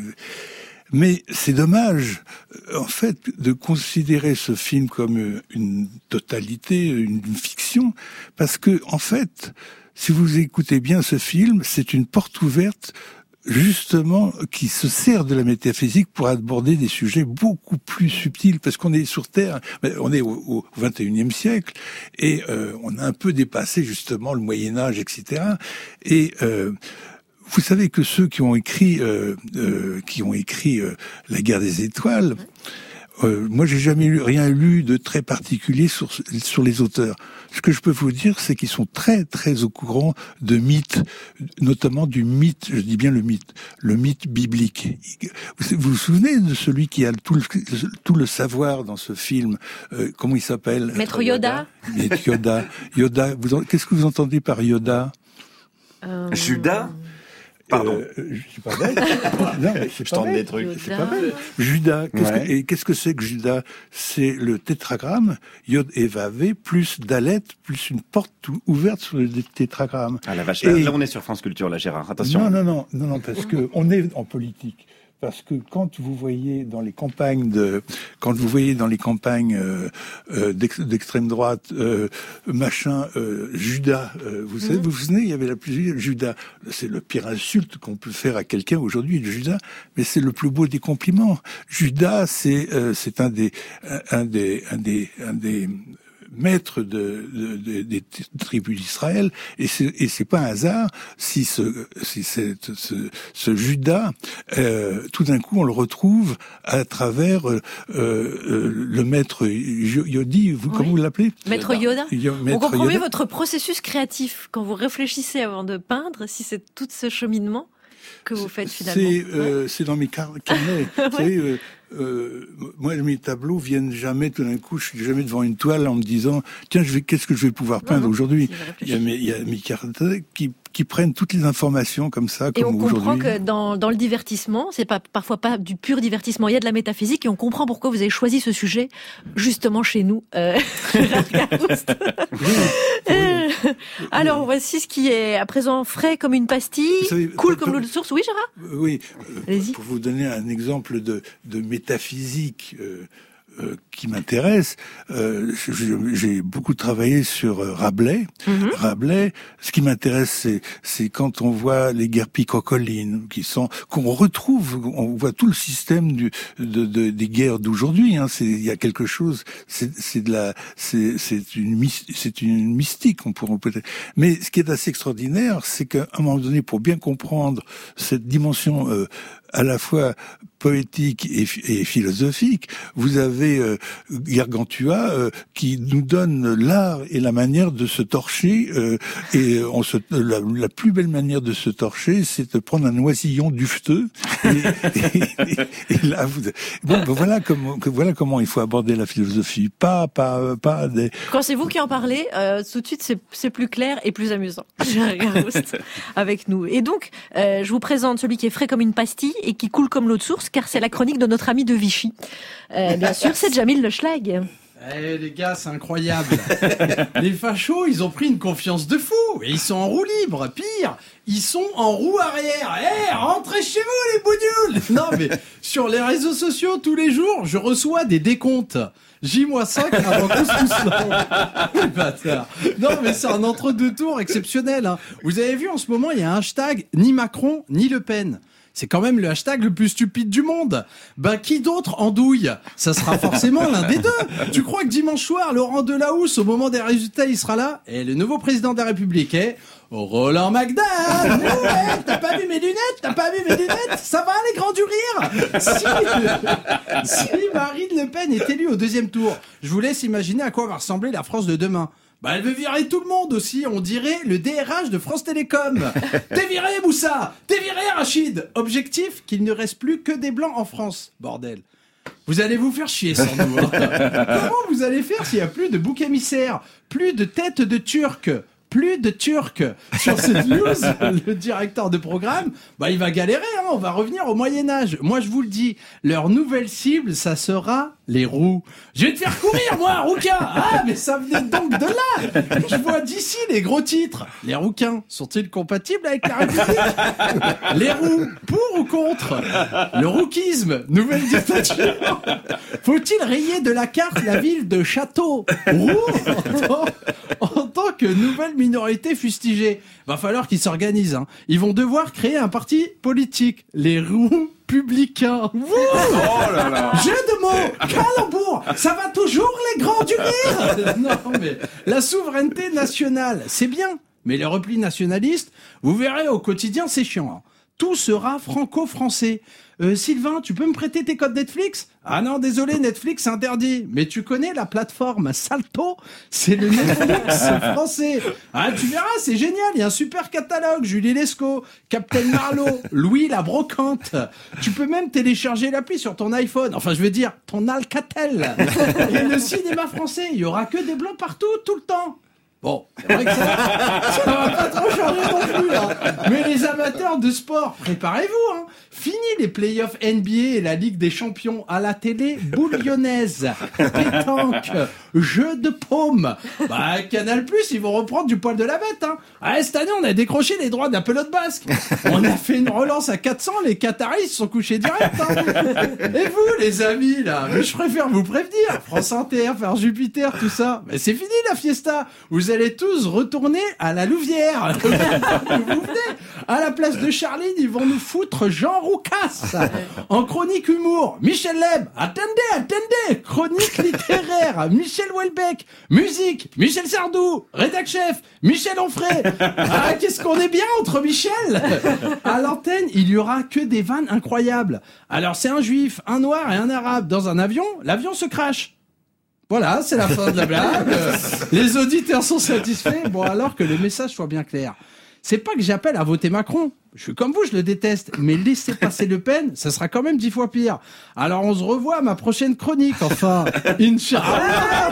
Mais c'est dommage, en fait, de considérer ce film comme une totalité, une, une fiction, parce que, en fait, si vous écoutez bien ce film, c'est une porte ouverte, justement, qui se sert de la métaphysique pour aborder des sujets beaucoup plus subtils, parce qu'on est sur Terre, on est au, au vingt et unième siècle, et euh, on a un peu dépassé, justement, le Moyen-Âge, et cetera. Et... Euh, Vous savez que ceux qui ont écrit, euh, euh, qui ont écrit euh, La Guerre des Étoiles, euh, moi j'ai jamais lu, rien lu de très particulier sur sur les auteurs. Ce que je peux vous dire, c'est qu'ils sont très très au courant de mythes, notamment du mythe, je dis bien le mythe, le mythe biblique. Vous vous, vous souvenez de celui qui a tout le, tout le savoir dans ce film, euh, comment il s'appelle? Maître Yoda. Maître Yoda. Yoda. Vous, qu'est-ce que vous entendez par Yoda? Euh... Judas. Pardon. Euh, je suis pas bête. Non, mais c'est je pas tente bête. des trucs. C'est pas bête. Judas. Qu'est-ce ouais. que, et qu'est-ce que c'est que Judas? C'est le tétragramme, Yod et Vav, plus Dalet, plus une porte ouverte sur le tétragramme. Ah la vache, là, et... là on est sur France Culture, là Gérard, attention. Non, non, non, non, non parce que on est en politique. Parce que quand vous voyez dans les campagnes de, quand vous voyez dans les campagnes euh, euh, d'ex, d'extrême droite, euh, machin, euh, Judas, euh, vous savez, mmh. vous vous souvenez, il y avait la plus Judas. C'est le pire insulte qu'on peut faire à quelqu'un aujourd'hui, Judas, mais c'est le plus beau des compliments. Judas, c'est euh, c'est un des un des un des un des maître de, de, de, des tribus d'Israël, et c'est, et c'est pas un hasard si ce, si cette, ce, ce Judas, euh, tout d'un coup, on le retrouve à travers euh, euh, le maître Yodi, vous, oui. comment vous l'appelez? Maître Yoda. Yo, maître on comprend Yoda. mieux votre processus créatif quand vous réfléchissez avant de peindre, si c'est tout ce cheminement que vous faites finalement. C'est, euh, c'est dans mes carnets. Vous savez, euh, euh, moi, mes tableaux viennent jamais tout d'un coup. Je suis jamais devant une toile en me disant tiens, je vais, qu'est-ce que je vais pouvoir peindre non, aujourd'hui. Il y a mes, il y a mes carnets qui qui prennent toutes les informations comme ça, et comme aujourd'hui. Et on comprend que dans, dans le divertissement, c'est pas parfois pas du pur divertissement, il y a de la métaphysique, et on comprend pourquoi vous avez choisi ce sujet justement chez nous. Euh... euh... Alors voici ce qui est à présent frais comme une pastille, savez, cool comme l'eau de source. Oui, Gérard. Oui. Euh, pour vous donner un exemple de, de métaphysique. Euh, Euh, qui m'intéresse. Euh, je, j'ai beaucoup travaillé sur euh, Rabelais. Mm-hmm. Rabelais, ce qui m'intéresse, c'est, c'est quand on voit les guerres picocolines, qui sont, qu'on retrouve, on voit tout le système du, de, de, des guerres d'aujourd'hui. Hein. C'est, il y a quelque chose, c'est, c'est de la, c'est, c'est une, c'est une mystique, on pourrait peut-être. Mais ce qui est assez extraordinaire, c'est qu'à un moment donné, pour bien comprendre cette dimension euh, à la fois poétique et, et philosophique, vous avez euh, Gargantua euh, qui nous donne l'art et la manière de se torcher, euh, et on se, la, la plus belle manière de se torcher, c'est de prendre un oisillon dufteux. Et, et, et, et là, vous, bon, ben voilà comment, voilà comment il faut aborder la philosophie. Pas, pas, pas des. Quand c'est vous qui en parlez, euh, tout de suite c'est, c'est plus clair et plus amusant. Avec nous. Et donc, euh, je vous présente celui qui est frais comme une pastille et qui coule comme l'eau de source, car c'est la chronique de notre ami de Vichy. Euh, bien sûr, c'est Jamil Le Schlag. Eh les gars, c'est incroyable. Les fachos, ils ont pris une confiance de fou. Et ils sont en roue libre. Pire, ils sont en roue arrière. Eh, rentrez chez vous les bougnoles. Non mais, sur les réseaux sociaux, tous les jours, je reçois des décomptes. J cinq avant qu'on se pousse là. Les bâtards. Non mais c'est un entre-deux tours exceptionnel. Hein. Vous avez vu en ce moment, il y a un hashtag ni Macron ni Le Pen. C'est quand même le hashtag le plus stupide du monde. Ben, qui d'autre andouille? Ça sera forcément l'un des deux. Tu crois que dimanche soir, Laurent Delahousse, au moment des résultats, il sera là? Et le nouveau président de la République est Roland McDan. Ouais, t'as pas vu mes lunettes? T'as pas vu mes lunettes? Ça va, les grands du rire? Si, si Marine Le Pen est élue au deuxième tour, je vous laisse imaginer à quoi va ressembler la France de demain. Bah, elle veut virer tout le monde aussi, on dirait le D R H de France Télécom. T'es viré, Moussa! T'es viré, Rachid! Objectif, qu'il ne reste plus que des blancs en France, bordel. Vous allez vous faire chier sans nous. Hein. Comment vous allez faire s'il n'y a plus de bouc émissaire, plus de têtes de Turcs, plus de Turcs sur cette news. Le directeur de programme, bah, il va galérer, hein, on va revenir au Moyen-Âge. Moi, je vous le dis, leur nouvelle cible, ça sera les roux. Je vais te faire courir, moi, un rouquin. Ah, mais ça venait donc de là. Je vois d'ici les gros titres. Les rouquins sont-ils compatibles avec la République? Les roux, pour ou contre? Le roukisme, nouvelle dictature. Faut-il rayer de la carte la ville de Château Roux en tant, en tant que nouvelle minorité fustigée? Va falloir qu'ils s'organisent. Hein. Ils vont devoir créer un parti politique. Les roux publicains. Wouh, oh là là. Jeu de mots, calembour, ça va toujours les grands du rire. Non mais la souveraineté nationale, c'est bien. Mais les replis nationalistes, vous verrez au quotidien, c'est chiant. Hein. Tout sera franco-français. Euh, Sylvain, tu peux me prêter tes codes Netflix? Ah non, désolé, Netflix c'est interdit. Mais tu connais la plateforme Salto? C'est le Netflix français. Ah, tu verras, c'est génial. Il y a un super catalogue. Julie Lescaut, Captain Marlowe, Louis la Brocante. Tu peux même télécharger l'appli sur ton iPhone. Enfin, je veux dire, ton Alcatel. Et le cinéma français, il y aura que des blancs partout, tout le temps. Bon, c'est vrai que ça, ça va pas trop changer non plus, hein. Mais les amateurs de sport, préparez-vous, hein. Fini les playoffs N B A et la Ligue des Champions à la télé bouillonnaise, pétanque, jeu de paume. Bah, Canal+, ils vont reprendre du poil de la bête, hein. Ah, cette année, on a décroché les droits d'un pelote basque. On a fait une relance à quatre cents, les Qataris se sont couchés direct, hein. Et vous, les amis, là, mais je préfère vous prévenir. France Inter, faire Jupiter, tout ça. Mais c'est fini, la fiesta. Vous allez tous retourner à la Louvière. Vous venez. À la place de Charline, ils vont nous foutre Jean Roucas. En chronique humour, Michel Leb. Attendez, attendez. Chronique littéraire, Michel Houellebecq. Musique, Michel Sardou. Rédac chef, Michel Onfray. Ah, qu'est-ce qu'on est bien entre Michel. À l'antenne, il y aura que des vannes incroyables. Alors, c'est un juif, un noir et un arabe dans un avion. L'avion se crache. Voilà, c'est la fin de la blague. Les auditeurs sont satisfaits. Bon, alors que le message soit bien clair. C'est pas que j'appelle à voter Macron. Je suis comme vous, je le déteste. Mais laissez passer Le Pen, ça sera quand même dix fois pire. Alors on se revoit à ma prochaine chronique, enfin. Inch'Allah.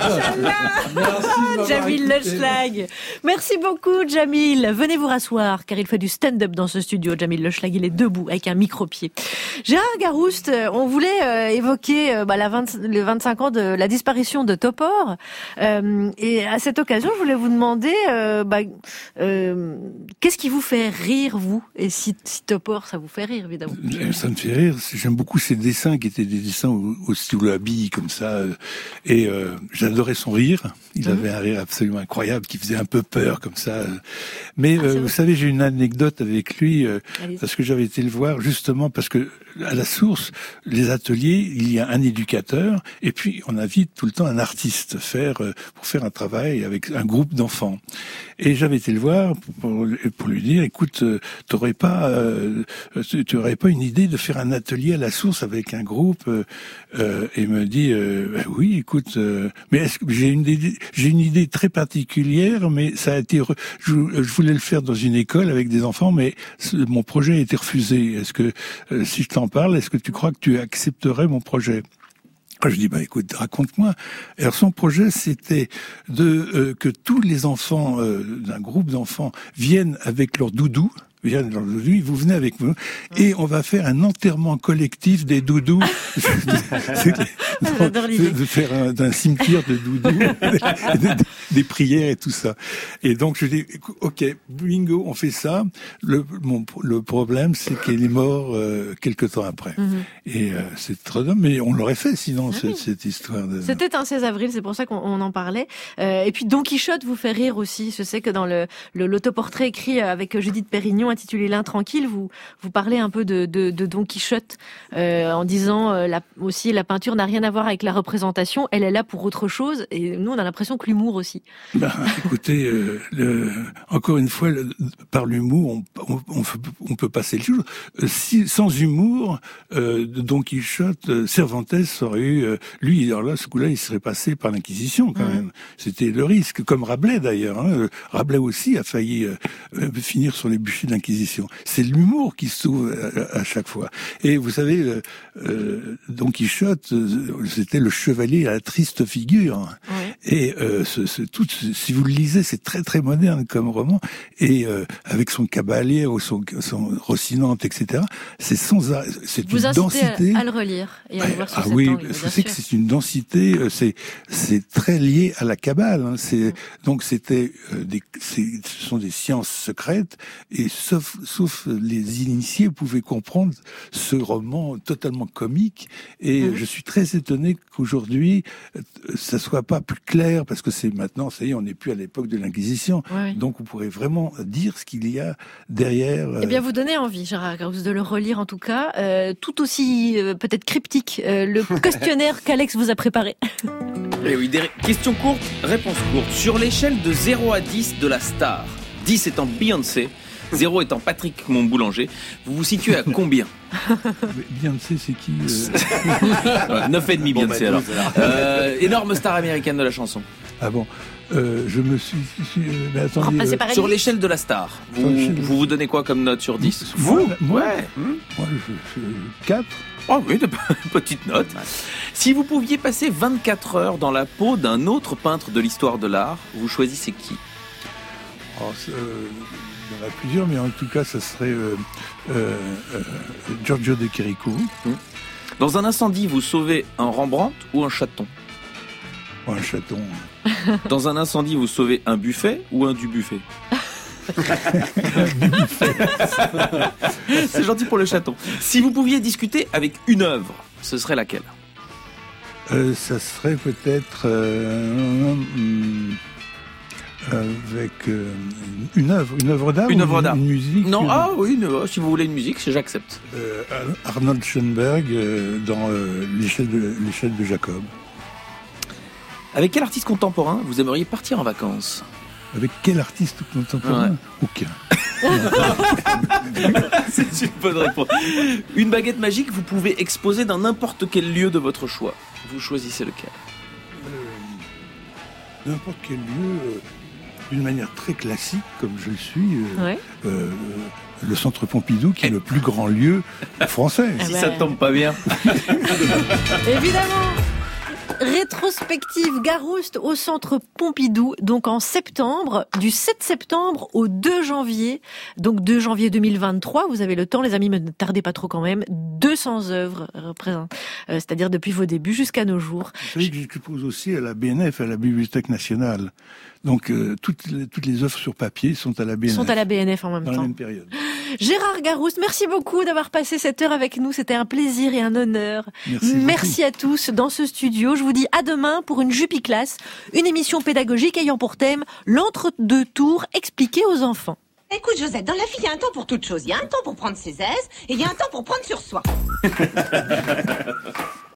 Merci Jamil Le Schlag. Merci beaucoup, Jamil. Venez vous rasseoir, car il fait du stand-up dans ce studio. Jamil Le Schlag, il est debout, avec un micro-pied. Gérard Garouste, on voulait euh, évoquer euh, bah, la vingt, le vingt-cinq ans de la disparition de Topor. Euh, et à cette occasion, je voulais vous demander, euh, bah, euh, qu'est-ce qui vous fait rire, vous? Et si, si Topor, ça vous fait rire, évidemment. Ça me fait rire. J'aime beaucoup ses dessins, qui étaient des dessins au, au style habille, comme ça. Et euh, j'adorais son rire. Il mmh. avait un rire absolument incroyable, qui faisait un peu peur, comme ça. Mais ah, euh, vous savez, j'ai une anecdote avec lui, euh, parce que j'avais été le voir, justement, parce que à la source, les ateliers, il y a un éducateur, et puis on invite tout le temps un artiste faire euh, pour faire un travail avec un groupe d'enfants. Et j'avais été le voir pour, pour lui dire, écoute, euh, t'aurais pas, euh, tu aurais pas une idée de faire un atelier à la source avec un groupe euh, euh, Et me dit, euh, bah oui, écoute, euh, mais est-ce que j'ai une idée, j'ai une idée très particulière, mais ça a été, re, je, je voulais le faire dans une école avec des enfants, mais ce, mon projet a été refusé. Est-ce que euh, si je t'en parle, est-ce que tu crois que tu accepterais mon projet? Je dis, bah écoute, raconte-moi. Alors son projet, c'était de euh, que tous les enfants euh, d'un groupe d'enfants viennent avec leur doudou. Viennent leur doudou, vous venez avec nous et on va faire un enterrement collectif des doudous. de, de faire un, d'un cimetière de doudous, des, des prières et tout ça. Et donc je dis, ok, bingo, on fait ça. Le, mon, le problème, c'est qu'elle est morte euh, quelques temps après. Mm-hmm. Et euh, c'est trop dommage, mais on l'aurait fait sinon, ah, cette, oui. cette histoire. De... C'était un seize avril, c'est pour ça qu'on on en parlait. Euh, et puis Don Quichotte vous fait rire aussi. Je sais que dans le, le l'autoportrait écrit avec Judith Pérignon, intitulé L'Intranquille, vous vous parlez un peu de, de, de Don Quichotte euh, en disant euh, la, aussi la peinture n'a rien à voir avec la représentation, elle est là pour autre chose. Et nous, on a l'impression que l'humour aussi. Ben, écoutez, euh, le, encore une fois, le, par l'humour, on, on, on, on peut passer le jour. Euh, si, sans humour, euh, Don Quichotte, euh, Cervantes aurait eu, euh, lui, alors là, ce coup-là, il serait passé par l'Inquisition quand mmh. même. C'était le risque, comme Rabelais d'ailleurs. Hein. Rabelais aussi a failli euh, euh, finir sur les bûchers de l'Inquisition. C'est l'humour qui se sauve à, à chaque fois. Et vous savez, euh, euh, Don Quichotte, c'était le chevalier à la triste figure. Oui. Et euh, ce, ce, tout, si vous le lisez, c'est très très moderne comme roman. Et euh, avec son Cavalier ou son, son Rocinante, et cetera. C'est sans arrêt, c'est vous une densité. À, à le relire et à le voir sur ah cet oui, angle, c'est que c'est une densité. C'est c'est très lié à la Kabbale. Hein. C'est donc c'était euh, des, c'est, ce sont des sciences secrètes et sauf sauf les initiés pouvaient comprendre ce roman totalement comique. Et mmh. je suis très étonné qu'aujourd'hui ça soit pas plus clair parce que c'est maintenant, ça y est, on n'est plus à l'époque de l'Inquisition. Oui. Donc on pourrait vraiment dire ce qu'il y a derrière. Euh... Eh bien, vous donnez envie, Gérard Garouste, de le relire en tout cas. Euh, tout aussi euh, peut-être cryptique, euh, le questionnaire qu'Alex vous a préparé. Eh oui, des questions courtes, réponses courtes. Sur l'échelle de zéro à dix de la star, dix étant Beyoncé, zéro étant Patrick Montboulanger, vous vous situez à combien? Beyoncé, c'est qui euh... neuf et demi bon, Beyoncé bah, alors. alors. Euh, énorme star américaine de la chanson. Ah bon euh, je me suis... Mais attendez, euh... Sur l'échelle de la star, vous vous, vous donnez quoi comme note sur dix? Vous? Ouais. Hum Moi, je, je, quatre. Oh oui, de petite note. Si vous pouviez passer vingt-quatre heures dans la peau d'un autre peintre de l'histoire de l'art, vous choisissez qui? Oh, euh, il y en a plusieurs, mais en tout cas, ça serait euh, euh, euh, Giorgio de Chirico. Mmh. Dans un incendie, vous sauvez un Rembrandt ou un chaton? Oh, un chaton. Dans un incendie, vous sauvez un buffet ou un du buffet? C'est gentil pour le chaton. Si vous pouviez discuter avec une œuvre, ce serait laquelle? euh, Ça serait peut-être euh, avec euh, une œuvre, une œuvre d'art, une œuvre d'art, une musique. Non, une... ah oui, une, si vous voulez une musique, j'accepte. Euh, Arnold Schoenberg euh, dans euh, l'échelle de l'échelle de Jacob. Avec quel artiste contemporain vous aimeriez partir en vacances? Avec quel artiste contemporain? Ouais. Aucun. C'est une bonne réponse. Une baguette magique, vous pouvez exposer dans n'importe quel lieu de votre choix. Vous choisissez lequel? euh, N'importe quel lieu, euh, d'une manière très classique, comme je le suis. Euh, ouais. euh, le Centre Pompidou, qui est le plus grand lieu français. Si bah... ça tombe pas bien. Évidemment. Rétrospective Garouste au Centre Pompidou, donc en septembre, du sept septembre au deux janvier, donc deux janvier deux mille vingt-trois, vous avez le temps les amis, mais ne tardez pas trop quand même, deux cents œuvres représentées, euh, c'est-à-dire depuis vos débuts jusqu'à nos jours. Vous savez que j'expose aussi à la B N F, à la Bibliothèque nationale, donc euh, toutes, les, toutes les œuvres sur papier sont à la B N F. Sont à la B N F en même dans temps. Dans la même période. Gérard Garouste, merci beaucoup d'avoir passé cette heure avec nous, c'était un plaisir et un honneur. Merci, merci à tous dans ce studio, je vous dis à demain pour une Jupiclass, une émission pédagogique ayant pour thème l'entre-deux tours expliqué aux enfants. Écoute Josette, dans la vie il y a un temps pour toute chose, il y a un temps pour prendre ses aises et il y a un temps pour prendre sur soi.